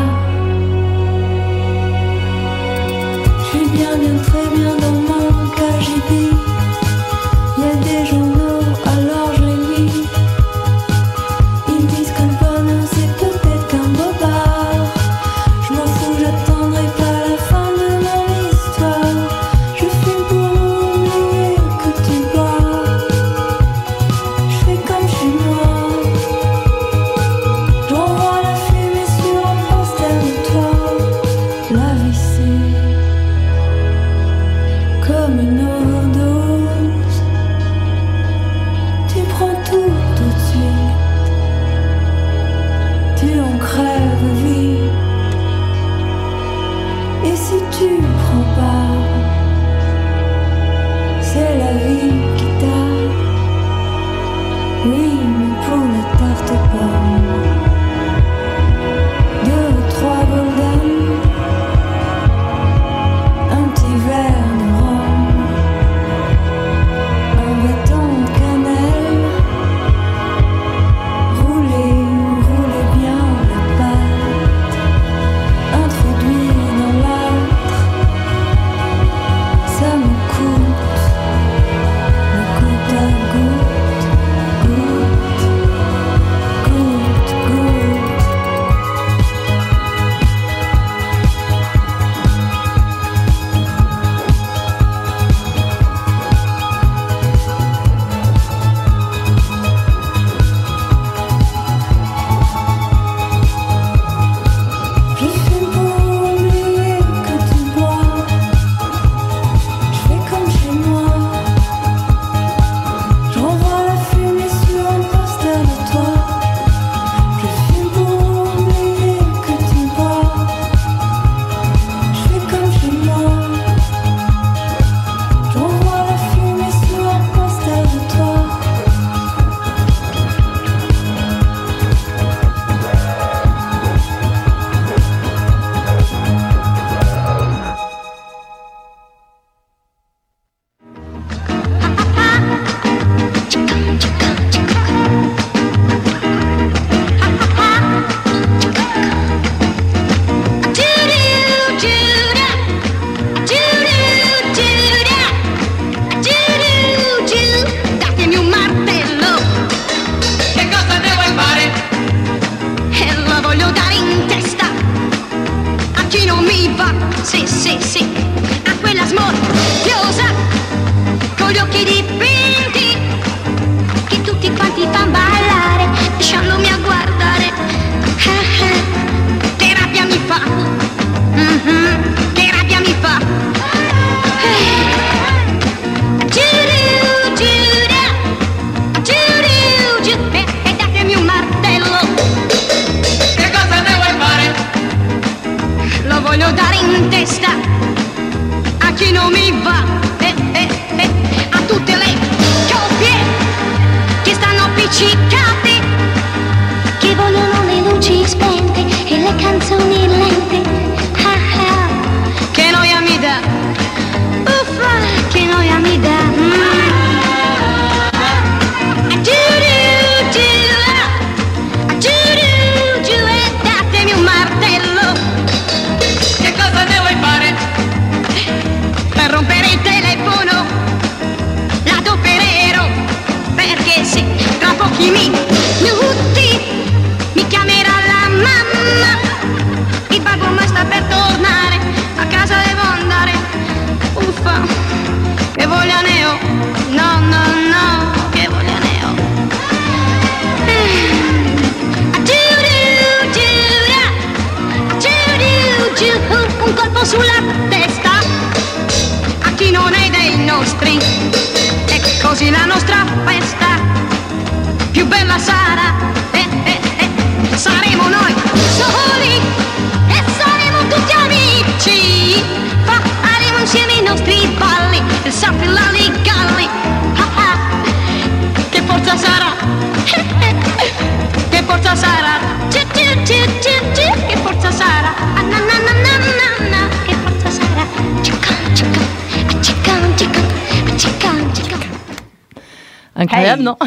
Je suis bien, très bien dans mon KGB. Y a des journaux, alors je les lis. Ils disent que le bonheur c'est peut-être qu'un bobard. Je m'en fous, j'attendrai pas la fin de mon histoire. Je fume pour oublier que tu bois. Je fais comme chez moi. J'envoie la fumée sur un poster de toi. La vie c'est comme une overdose. Tu prends tout de suite, tu en crèves vite. Et si tu prends pas, c'est la vie qui t'a. Oui, mais pour la tarte aux pommes, 2 ou 3 golden, un petit verre de rhum, un bâton de cannelle. Roulez, roulez bien la pâte, introduire dans l'âtre. Ça me coûte à goutte, goutte, goutte, goutte. Je fume pour oublier que tu bois. Je fais comme chez moi. Je renvoie la fumée sur un poster de toi. Je fume pour oublier que tu bois. Je fais comme chez moi. Je renvoie la fumée sur un poster de toi. Datemi un martello. Che cosa ne vuoi fare? E la voglio dare in testa a chi non mi va. Sì, sì, sì, a quella smorfiosa con gli occhi dipinti che tutti quanti fan ballare lasciandomi a guardare. Che rabbia mi fa. Che rabbia mi fa. E datemi un martello. Che cosa ne vuoi fare? Lo voglio dare in testa a chi non mi va. A tutte le coppie che stanno appiccicate, che vogliono le luci spente e le canzoni lente. Che noia mi dà. Uffa, che noia mi dà. Datemi un martello. Che cosa ne vuoi fare? Per rompere il telefono l'adoppererò, perché sì, tra pochi minuti mi chiamerà la mamma. Il babbo sta per tornare, a casa devo andare. Uffa, che voglia ne ho. No, no, no, che voglia ne ho. Un colpo sulla testa a chi non è dei nostri. E così la nostra festa più bella sarà. Saremo noi soli e saremo tutti amici. Faremo insieme i nostri balli e sappi la galli. Che forza sarà? Che forza sarà? Che forza sarà? Ah, na na na na na na. Che forza sarà? Incroyable, non?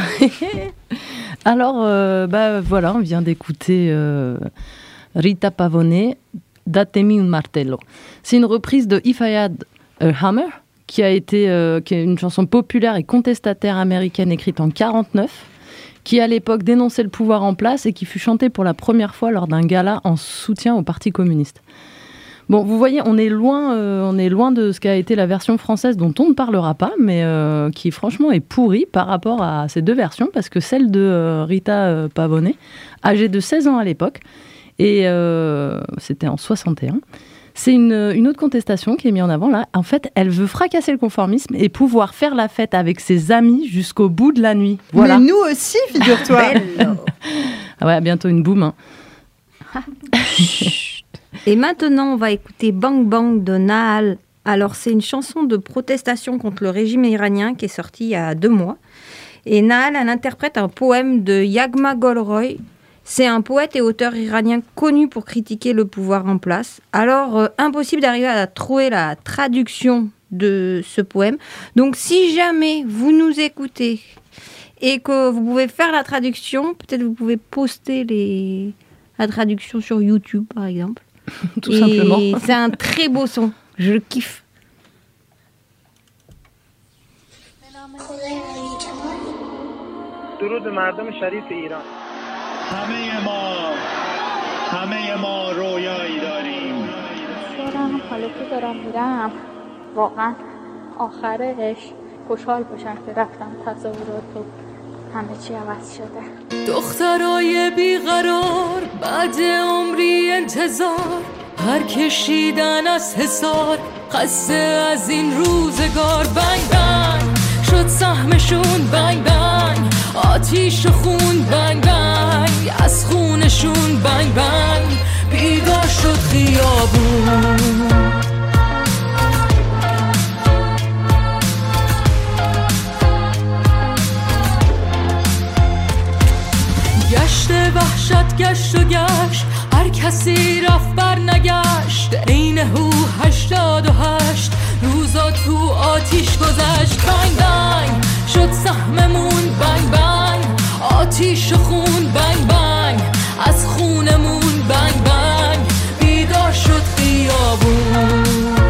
Alors, voilà, on vient d'écouter Rita Pavone, Datemi un martello. C'est une reprise de If I Had a Hammer, qui est une chanson populaire et contestataire américaine écrite en 1949, qui à l'époque dénonçait le pouvoir en place et qui fut chantée pour la première fois lors d'un gala en soutien au Parti communiste. Bon, vous voyez, on est loin de ce qu'a été la version française dont on ne parlera pas, mais qui franchement est pourrie par rapport à ces deux versions, parce que celle de Rita Pavone, âgée de 16 ans à l'époque, et c'était en 61, c'est une autre contestation qui est mise en avant là. En fait, elle veut fracasser le conformisme et pouvoir faire la fête avec ses amis jusqu'au bout de la nuit. Voilà. Mais nous aussi, figure-toi. Ah ouais, bientôt une boum. Hein. Et maintenant, on va écouter Bang Bang de Nahal. Alors, c'est une chanson de protestation contre le régime iranien qui est sortie il y a 2 mois. Et Nahal, elle interprète un poème de Yagma Golroy. C'est un poète et auteur iranien connu pour critiquer le pouvoir en place. Alors, impossible d'arriver à trouver la traduction de ce poème. Donc, si jamais vous nous écoutez et que vous pouvez faire la traduction, peut-être vous pouvez poster la traduction sur YouTube, par exemple. Tout simplement. C'est un très beau son. Je le kiffe. درود مردم شریف ایران. همه ما رویایی داریم. دارم حالا که دارم میرم واقعا آخرش خوشحال باشم که رفتم تصورات و همه چی عوض شده. دخترای بیقرار بعد عمری انتظار هر کشیدن از حصار خسته از این روزگار بنگ بنگ شد سهمشون بنگ بنگ آتیش و خون بنگ بنگ از خونشون بنگ بنگ بیدار شد خیابون گشت وحشت گشت و گشت هر کسی رفت بر نگشت عین هو 88 روزا تو آتیش گذشت بنگ بنگ شد سهممون بنگ بنگ آتیش و خون بنگ بنگ از خونمون بنگ بنگ بیدار شد خیابون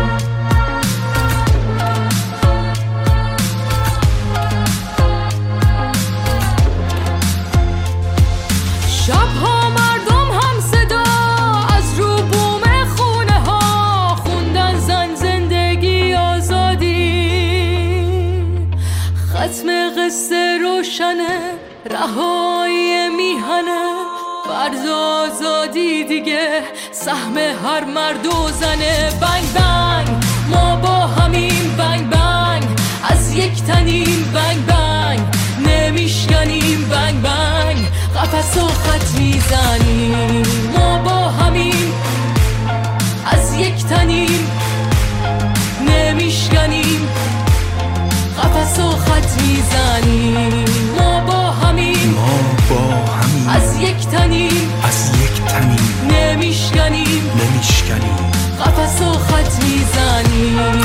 شبها مردم هم صدا از رو بوم خونه ها خوندن زن زندگی آزادی ختم قصه روشنه رهایی میهنه فرض آزادی دیگه سهم هر مرد و زنه بنگ بنگ ما با همین بنگ بنگ از یک تنیم بنگ بنگ نمیشکنیم بنگ بنگ قفس و خط میزنیم ما با همین از یک تنیم نمیشکنیم قفس و خط میزنیم ما با همین از یک تنیم نمیشکنیم قفس و خط میزنیم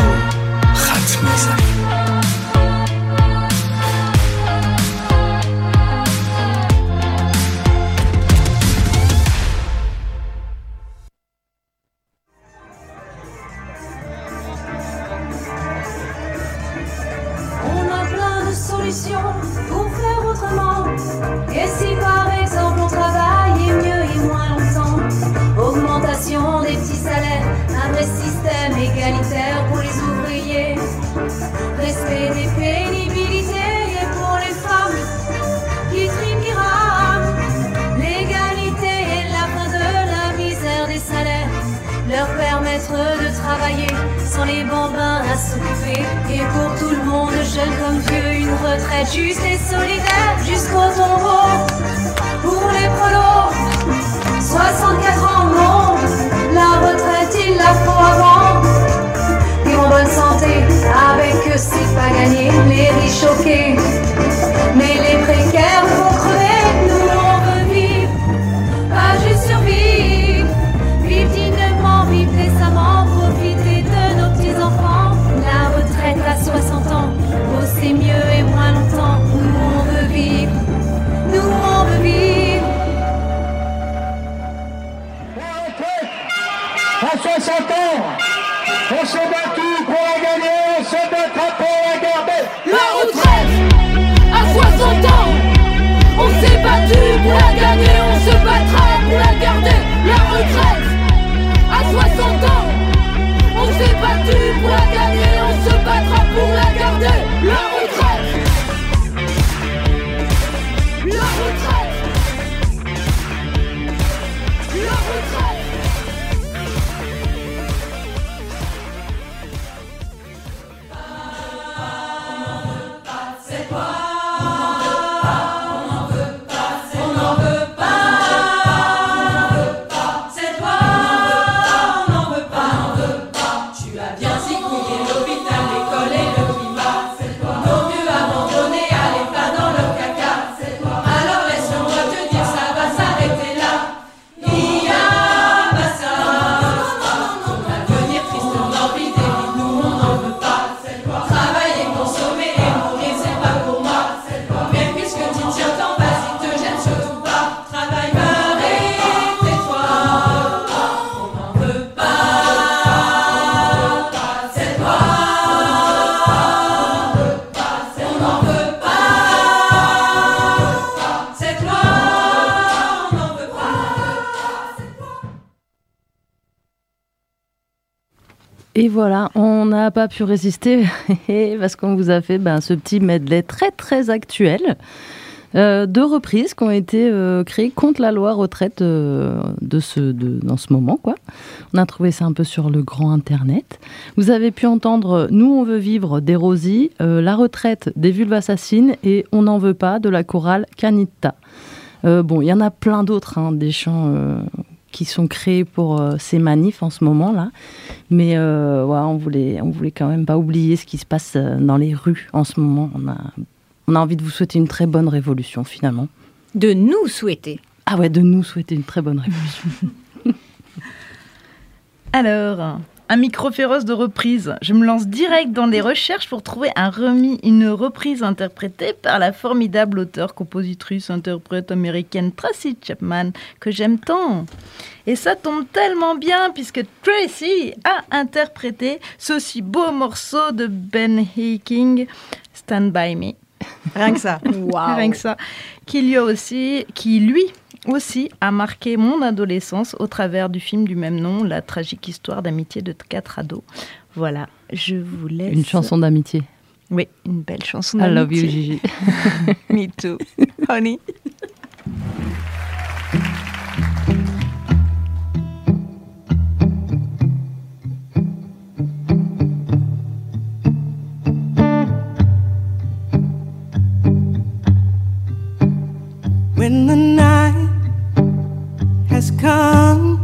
pour faire autrement. Et si par exemple on travaillait mieux et moins longtemps, augmentation des petits salaires, un vrai système égalitaire pour les ouvriers, respect des pénibilités et pour les femmes qui triment, qui rament, l'égalité et la fin de la misère des salaires, leur permettre de travailler sans les bambins à s'occuper. Et pour tout le monde, jeune comme vieux, une retraite juste et solidaire jusqu'au tombeau. Pour les prolos, 64 ans, non, la retraite il la faut avant. Et en bonne santé, avec eux c'est pas gagné, les riches choqués, mais les ans, on s'est battu pour la gagner, on se battra pour la garder. La retraite à 60 ans, on s'est battu pour la gagner, on se battra pour la garder. La retraite, la retraite, la retraite. C'est toi. Et voilà, on n'a pas pu résister parce qu'on vous a fait ce petit medley très très actuel. 2 reprises qui ont été créées contre la loi retraite dans ce moment, quoi. On a trouvé ça un peu sur le grand internet. Vous avez pu entendre Nous on veut vivre des Rosie, La retraite des Vulves Assassines et On n'en veut pas de la chorale Canitta. Bon, il y en a plein d'autres, hein, des chants qui sont créés pour ces manifs en ce moment-là. Mais on voulait quand même pas oublier ce qui se passe dans les rues en ce moment. On a envie de vous souhaiter une très bonne révolution, finalement. De nous souhaiter. Ah ouais, de nous souhaiter une très bonne révolution. Alors, un micro féroce de reprise. Je me lance direct dans les recherches pour trouver une reprise interprétée par la formidable auteure, compositrice, interprète américaine Tracy Chapman, que j'aime tant. Et ça tombe tellement bien puisque Tracy a interprété ce si beau morceau de Ben King, Stand By Me. Rien que ça. Wow. Rien que ça. Qui lui aussi a marqué mon adolescence au travers du film du même nom, la tragique histoire d'amitié de 4 ados. Voilà, je vous laisse. Une chanson d'amitié. Oui, une belle chanson d'amitié. I love you, Gigi. Me too, honey. When the night has come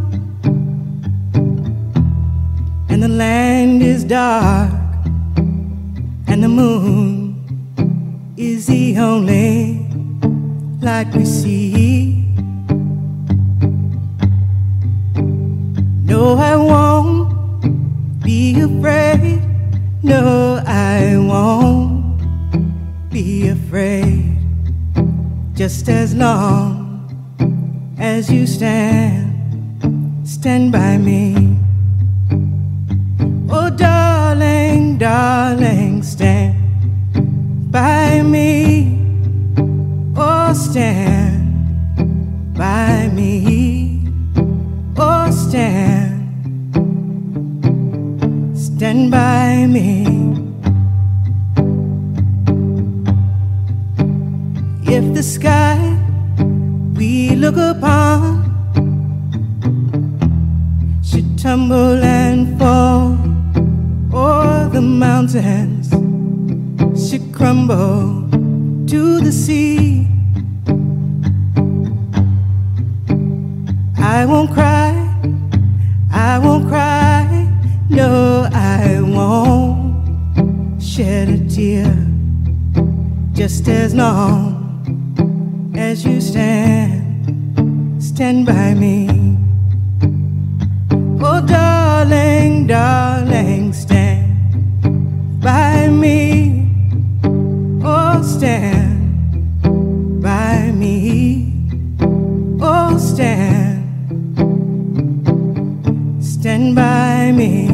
and the land is dark and the moon is the only light we see, no, I won't be afraid, no, I won't be afraid. Just as long as you stand by me. Oh, darling, darling, stand by me. Oh, stand by me. Oh, stand by me. If the sky we look upon should tumble and fall, or the mountains should crumble to the sea, I won't cry, no, I won't shed a tear, just as long as you stand by me. Oh, darling, darling, stand by me. Oh, stand by me. Oh, stand by me.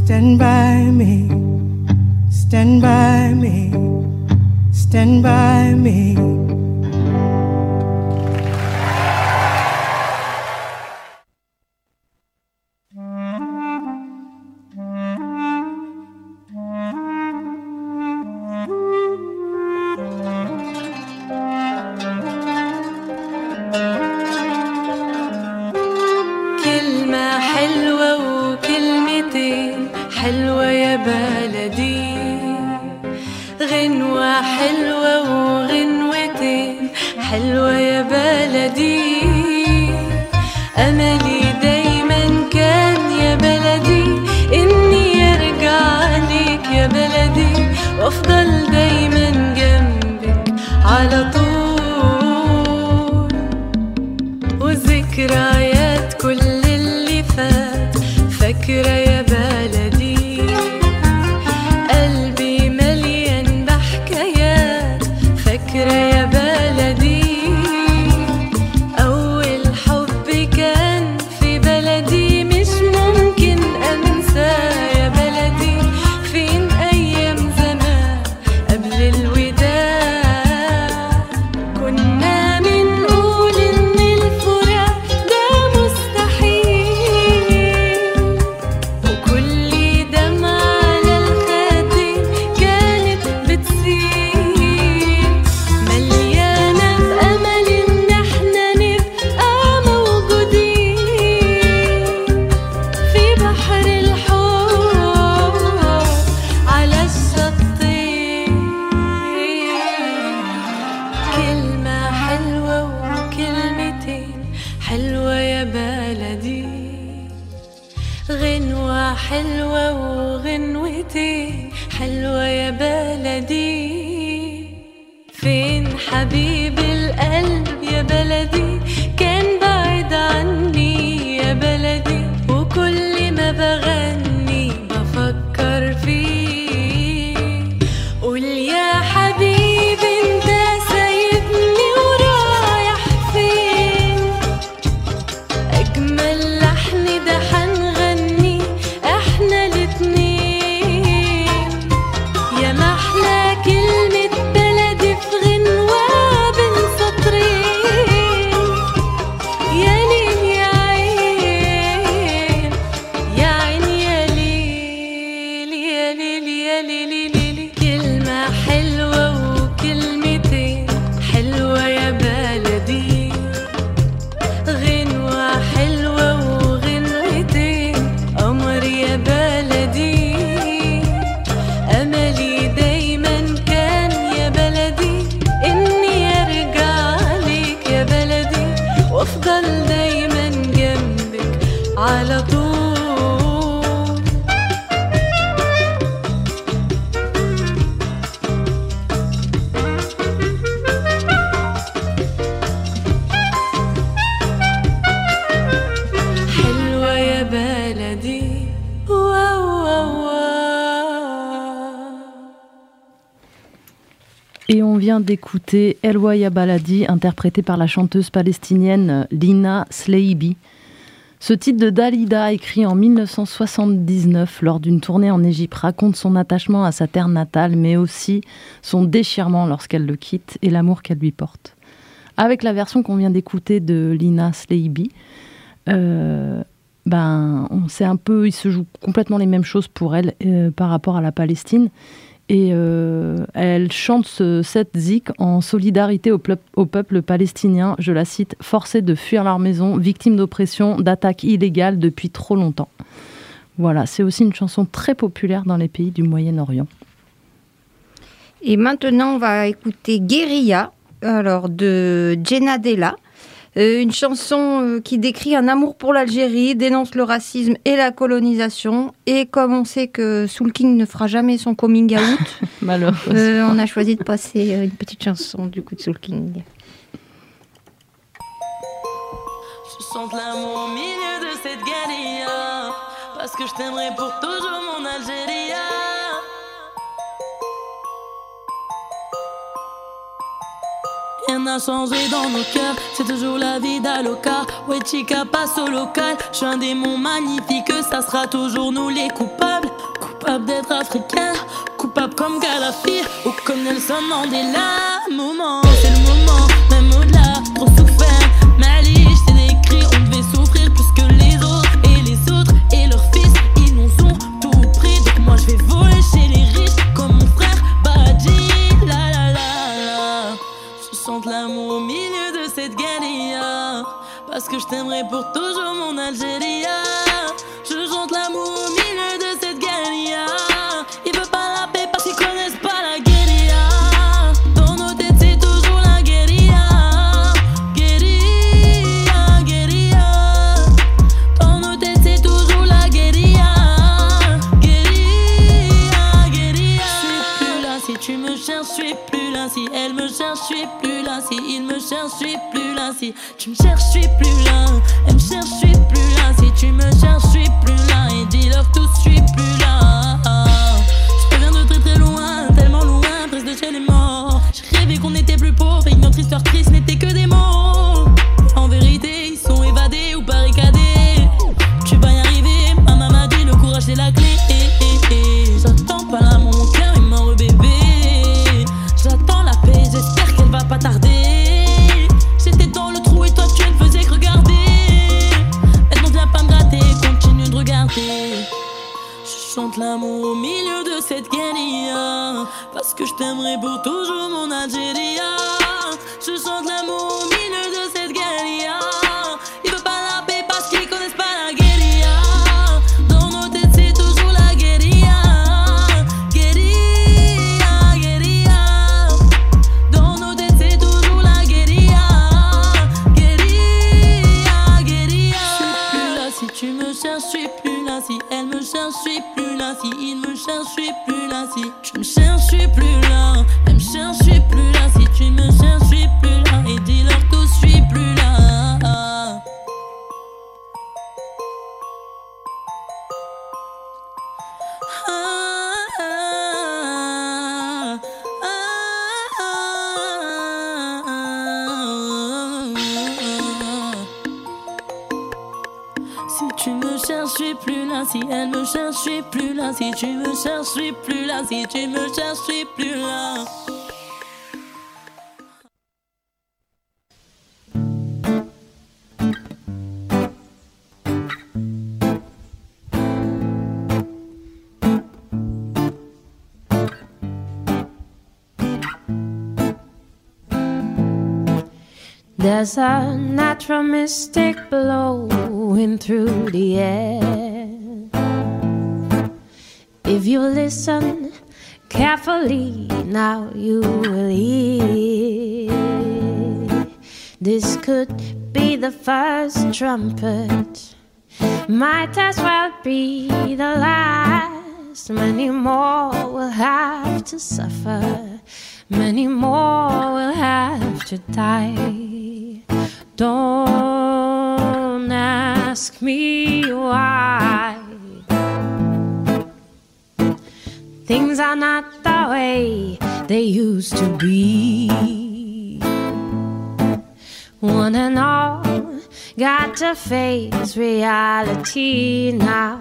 stand by me, stand by me, stand by me. كلمة حلوة وكلمتين حلوة يا بلدي، غنوة حلوة وغنوتين حلوة يا بلدي. أملي دايما كان يا بلدي إني أرجع لك يا بلدي، وأفضل دايما جنبك على طول. وذكريات كل اللي فات فاكرة يا بلدي، قلبي مليان بحكايات فاكرة يا بلدي. أول حب كان في بلدي مش ممكن أنساه يا بلدي. فين أيام زمان قبل الوداع كنا بنقول إن الفراق ده مستحيل، وكل دمعة على الخدين كانت بتسيل، مليانة بأمل إن احنا نبقى موجودين في بحر الحب على الشطين. كلمة حلوة وكلمتين حلوة يا بلدي، غنوة حلوة وغنوتين حلوة يا بلدي. فين حبيب القلب يا بلدي كان بعيد عني يا بلدي، وكل ما بغني بفكر فيه. قول يا حبيبي انت سايبني ورايح فين، أجمل لحن ده حنغني احنا الاتنين. يا محلى كلمة بلدي في غنوة بين سطرين. يا ليل يا عين يا عين يا ليل يا ليل يا ليل ليل. كلمة حلوة وكلمتين حلوة يا بلدي، غنوة حلوة وغنوتين قمر يا بلدي. أملي دايما كان يا بلدي إني أرجع لك يا بلدي، وأفضل دايما جنبك على طول. حلوة يا بلدي واو واو واو. Et on vient d'écouter El Waya Baladi, interprété par la chanteuse palestinienne Lina Sleibi. Ce titre de Dalida, écrit en 1979 lors d'une tournée en Égypte, raconte son attachement à sa terre natale, mais aussi son déchirement lorsqu'elle le quitte et l'amour qu'elle lui porte. Avec la version qu'on vient d'écouter de Lina Sleibi, on sait un peu, il se joue complètement les mêmes choses pour elle par rapport à la Palestine. Et elle chante cette zik en solidarité au peuple palestinien, je la cite, forcé de fuir leur maison, victime d'oppression, d'attaques illégales depuis trop longtemps. Voilà, c'est aussi une chanson très populaire dans les pays du Moyen-Orient. Et maintenant, on va écouter Guérilla, alors de Jenna Della. Une chanson qui décrit un amour pour l'Algérie, dénonce le racisme et la colonisation. Et comme on sait que Soul King ne fera jamais son coming out, malheureusement, on a choisi de passer une petite chanson du coup de Soul King. Je sens l'amour au milieu de cette guérilla, parce que je t'aimerai pour toujours mon Algérie. Rien n'a changé dans nos cœurs, c'est toujours la vie d'Aloca. Ouais chica passe au local, je suis un démon magnifique, ça sera toujours nous les coupables. coupable d'être africain, coupable comme Kadhafi ou comme Nelson Mandela. Moment, c'est le moment, même au-delà, trop souffert. Mali, je t'ai décrit, on devait souffrir plus que les autres. Et les autres et leurs fils, ils nous ont tout pris. Donc moi je vais voler chez les riches comme mon frère Badji. La la la la. Je chante l'amour au milieu de cette guérilla, parce que je t'aimerai pour toujours mon Algérie. Je chante l'amour au milieu de cette guérilla. Ils veulent pas la paix parce qu'ils connaissent pas la guérilla. Dans nos têtes c'est toujours la guérilla. Guérilla, guérilla. Dans nos têtes c'est toujours la guérilla. Guérilla, guérilla. Je suis plus là si tu me cherches, je suis plus là. Si elle me cherche, je suis plus là. Si il me cherche, je suis plus là. Si tu me cherches, je suis plus là. Elle me cherche, je suis plus là. Si tu me cherches, je suis plus là. Et dis-leur tous, je suis plus là. Je reviens de très très loin, tellement loin, presque de chez les morts. J'ai rêvé qu'on était plus pauvres et que notre histoire triste n'était que des mots. En vérité, ils sont évadés ou barricadés. Tu vas y arriver, ma maman m'a dit, le courage c'est la clé. J'attends pas l'amour, mon cœur est mort, bébé. J'attends la paix, j'espère qu'elle va pas tarder. J'étais dans le trou et toi tu ne faisais que regarder. Maintenant viens pas me gratter, continue de regarder. Je chante l'amour au milieu de cette guérilla, parce que je t'aimerai pour toujours mon Algérie. Je chante l'amour au milieu de cette guérilla. Ils veulent pas la paix parce qu'ils connaissent pas la guérilla. Dans nos têtes c'est toujours la guérilla. Guérilla, guérilla. Dans nos têtes c'est toujours la guérilla. Guérilla, guérilla. Je suis plus là si tu me cherches, je suis plus là. Si elle me cherche, je suis plus là. Si il me cherche, je suis plus là. Si tu me cherches, je suis plus là. Elle me cherche, je suis plus là. Si tu me cherches, je suis plus là. Et dis-leur tous, je suis plus là. Si tu me cherches, je suis plus là. Si elle me cherche, je suis plus là. Si tu me cherches, je suis plus là. Si tu me cherches, je suis plus là. There's a natural mystic blowing through the air. If you listen carefully, now you will hear. This could be the first trumpet, might as well be the last. Many more will have to suffer, many more will have to die. Don't ask me why. Things are not the way they used to be. One and all got to face reality now.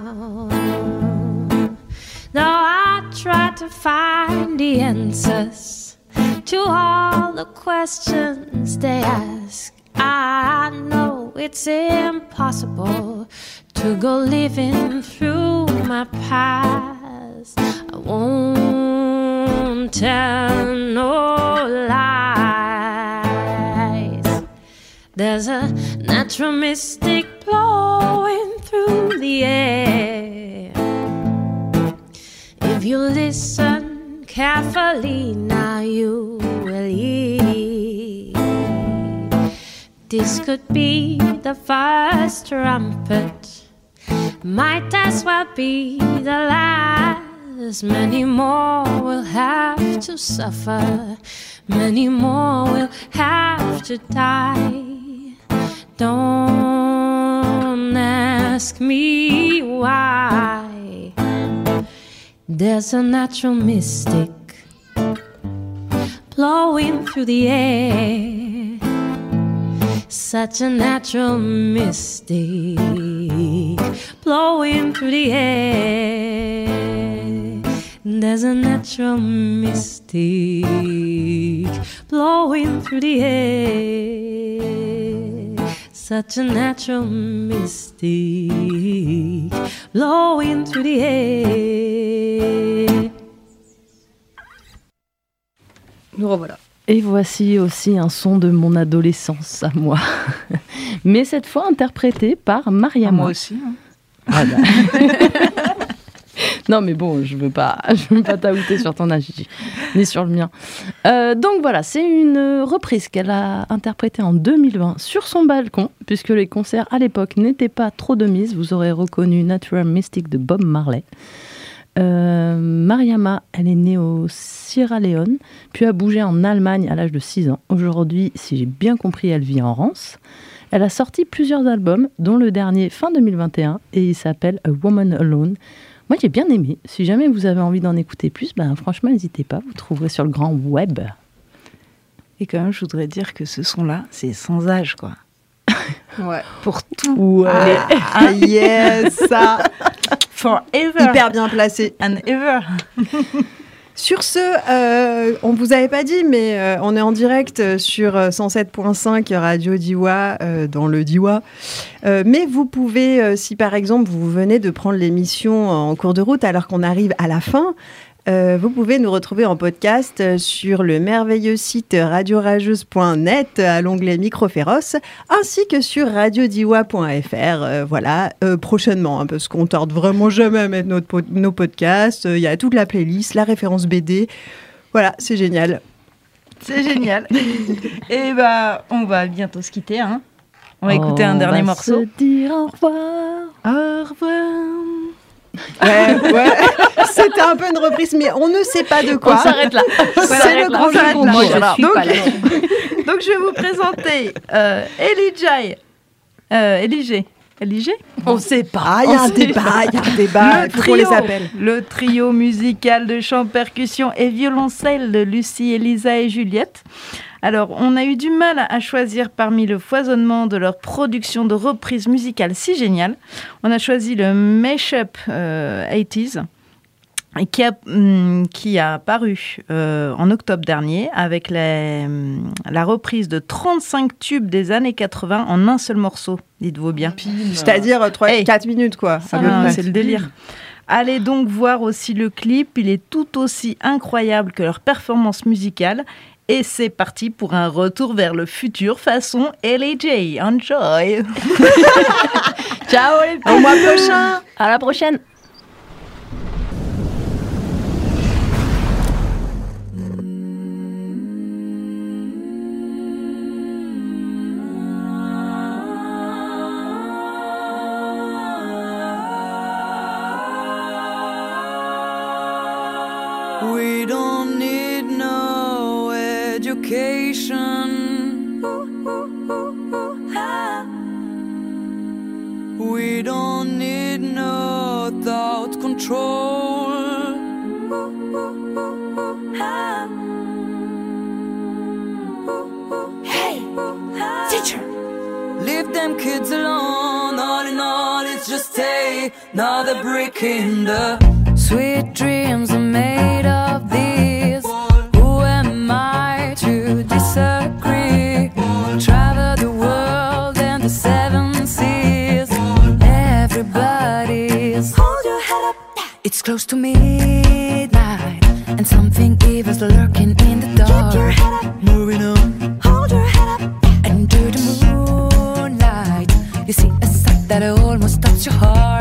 Though I try to find the answers to all the questions they ask, I know it's impossible to go living through my past. I won't tell no lies. There's a natural mystic blowing through the air. If you listen carefully, now you will hear. This could be the first trumpet, might as well be the last. Many more will have to suffer, many more will have to die. Don't ask me why. There's a natural mystic blowing through the air. Such a natural mystic blowing through the air. There's a natural mystic blowing through the air. Such a natural mystic blowing through the air. Nous revoilà. Et voici aussi un son de mon adolescence à moi. Mais cette fois interprété par Mariama. Moi aussi. Hein. Ah bah. Non mais bon, je veux pas t'outer sur ton âge, ni sur le mien. Donc voilà, c'est une reprise qu'elle a interprétée en 2020 sur son balcon, puisque les concerts à l'époque n'étaient pas trop de mise. Vous aurez reconnu Natural Mystic de Bob Marley. Mariama, elle est née au Sierra Leone, puis a bougé en Allemagne à l'âge de 6 ans. Aujourd'hui, si j'ai bien compris, elle vit en Rance. Elle a sorti plusieurs albums, dont le dernier fin 2021, et il s'appelle A Woman Alone. Moi, j'ai bien aimé. Si jamais vous avez envie d'en écouter plus, franchement, n'hésitez pas. Vous trouverez sur le grand web. Et quand même, je voudrais dire que ce son-là, c'est sans âge, quoi. Ouais. Pour tout. Ouais. Ah yes, ça. Forever. Hyper bien placé. And ever. Sur ce, on ne vous avait pas dit, mais on est en direct sur 107.5 Radio Diwa, dans le Diwa. Mais vous pouvez, si par exemple vous venez de prendre l'émission en cours de route alors qu'on arrive à la fin, vous pouvez nous retrouver en podcast sur le merveilleux site radiorageuse.net à l'onglet Microféroce, ainsi que sur radiodiwa.fr. Voilà, prochainement, hein, parce qu'on tarde vraiment jamais à mettre nos podcasts. Il y a toute la playlist, la référence BD. Voilà, c'est génial. C'est génial. Et on va bientôt se quitter. Hein. On va écouter un dernier morceau. On va se dire au revoir. Au revoir. Ouais, c'était un peu une reprise, mais on ne sait pas de quoi. On s'arrête là. C'est le grand jeu pour moi. Donc, je vais vous présenter Elijah. On ne sait pas. Il y a un débat. Il faut qu'on les appelle. Le trio musical de chant, percussion et violoncelle de Lucie, Elisa et Juliette. Alors, on a eu du mal à choisir parmi le foisonnement de leur production de reprises musicales si géniales. On a choisi le Mashup 80s, qui a paru en octobre dernier avec la reprise de 35 tubes des années 80 en un seul morceau, dites-vous bien. C'est-à-dire 4 minutes, quoi. C'est le délire. Allez donc voir aussi le clip, il est tout aussi incroyable que leur performance musicale. Et c'est parti pour un retour vers le futur façon LJ. Enjoy. Ciao les filles. Au mois prochain. À la prochaine. We don't need no education. We don't need no thought control. Hey, teacher, leave them kids alone. All in all, it's just another brick in the sweet dreams are made of these. Who am I to disagree? Travel the world and the 7 seas. Everybody's hold your head up. It's close to midnight and something evil's lurking in the dark. Keep your head up. Moving on. Hold your head up. Under the moonlight, you see a sight that almost stops your heart.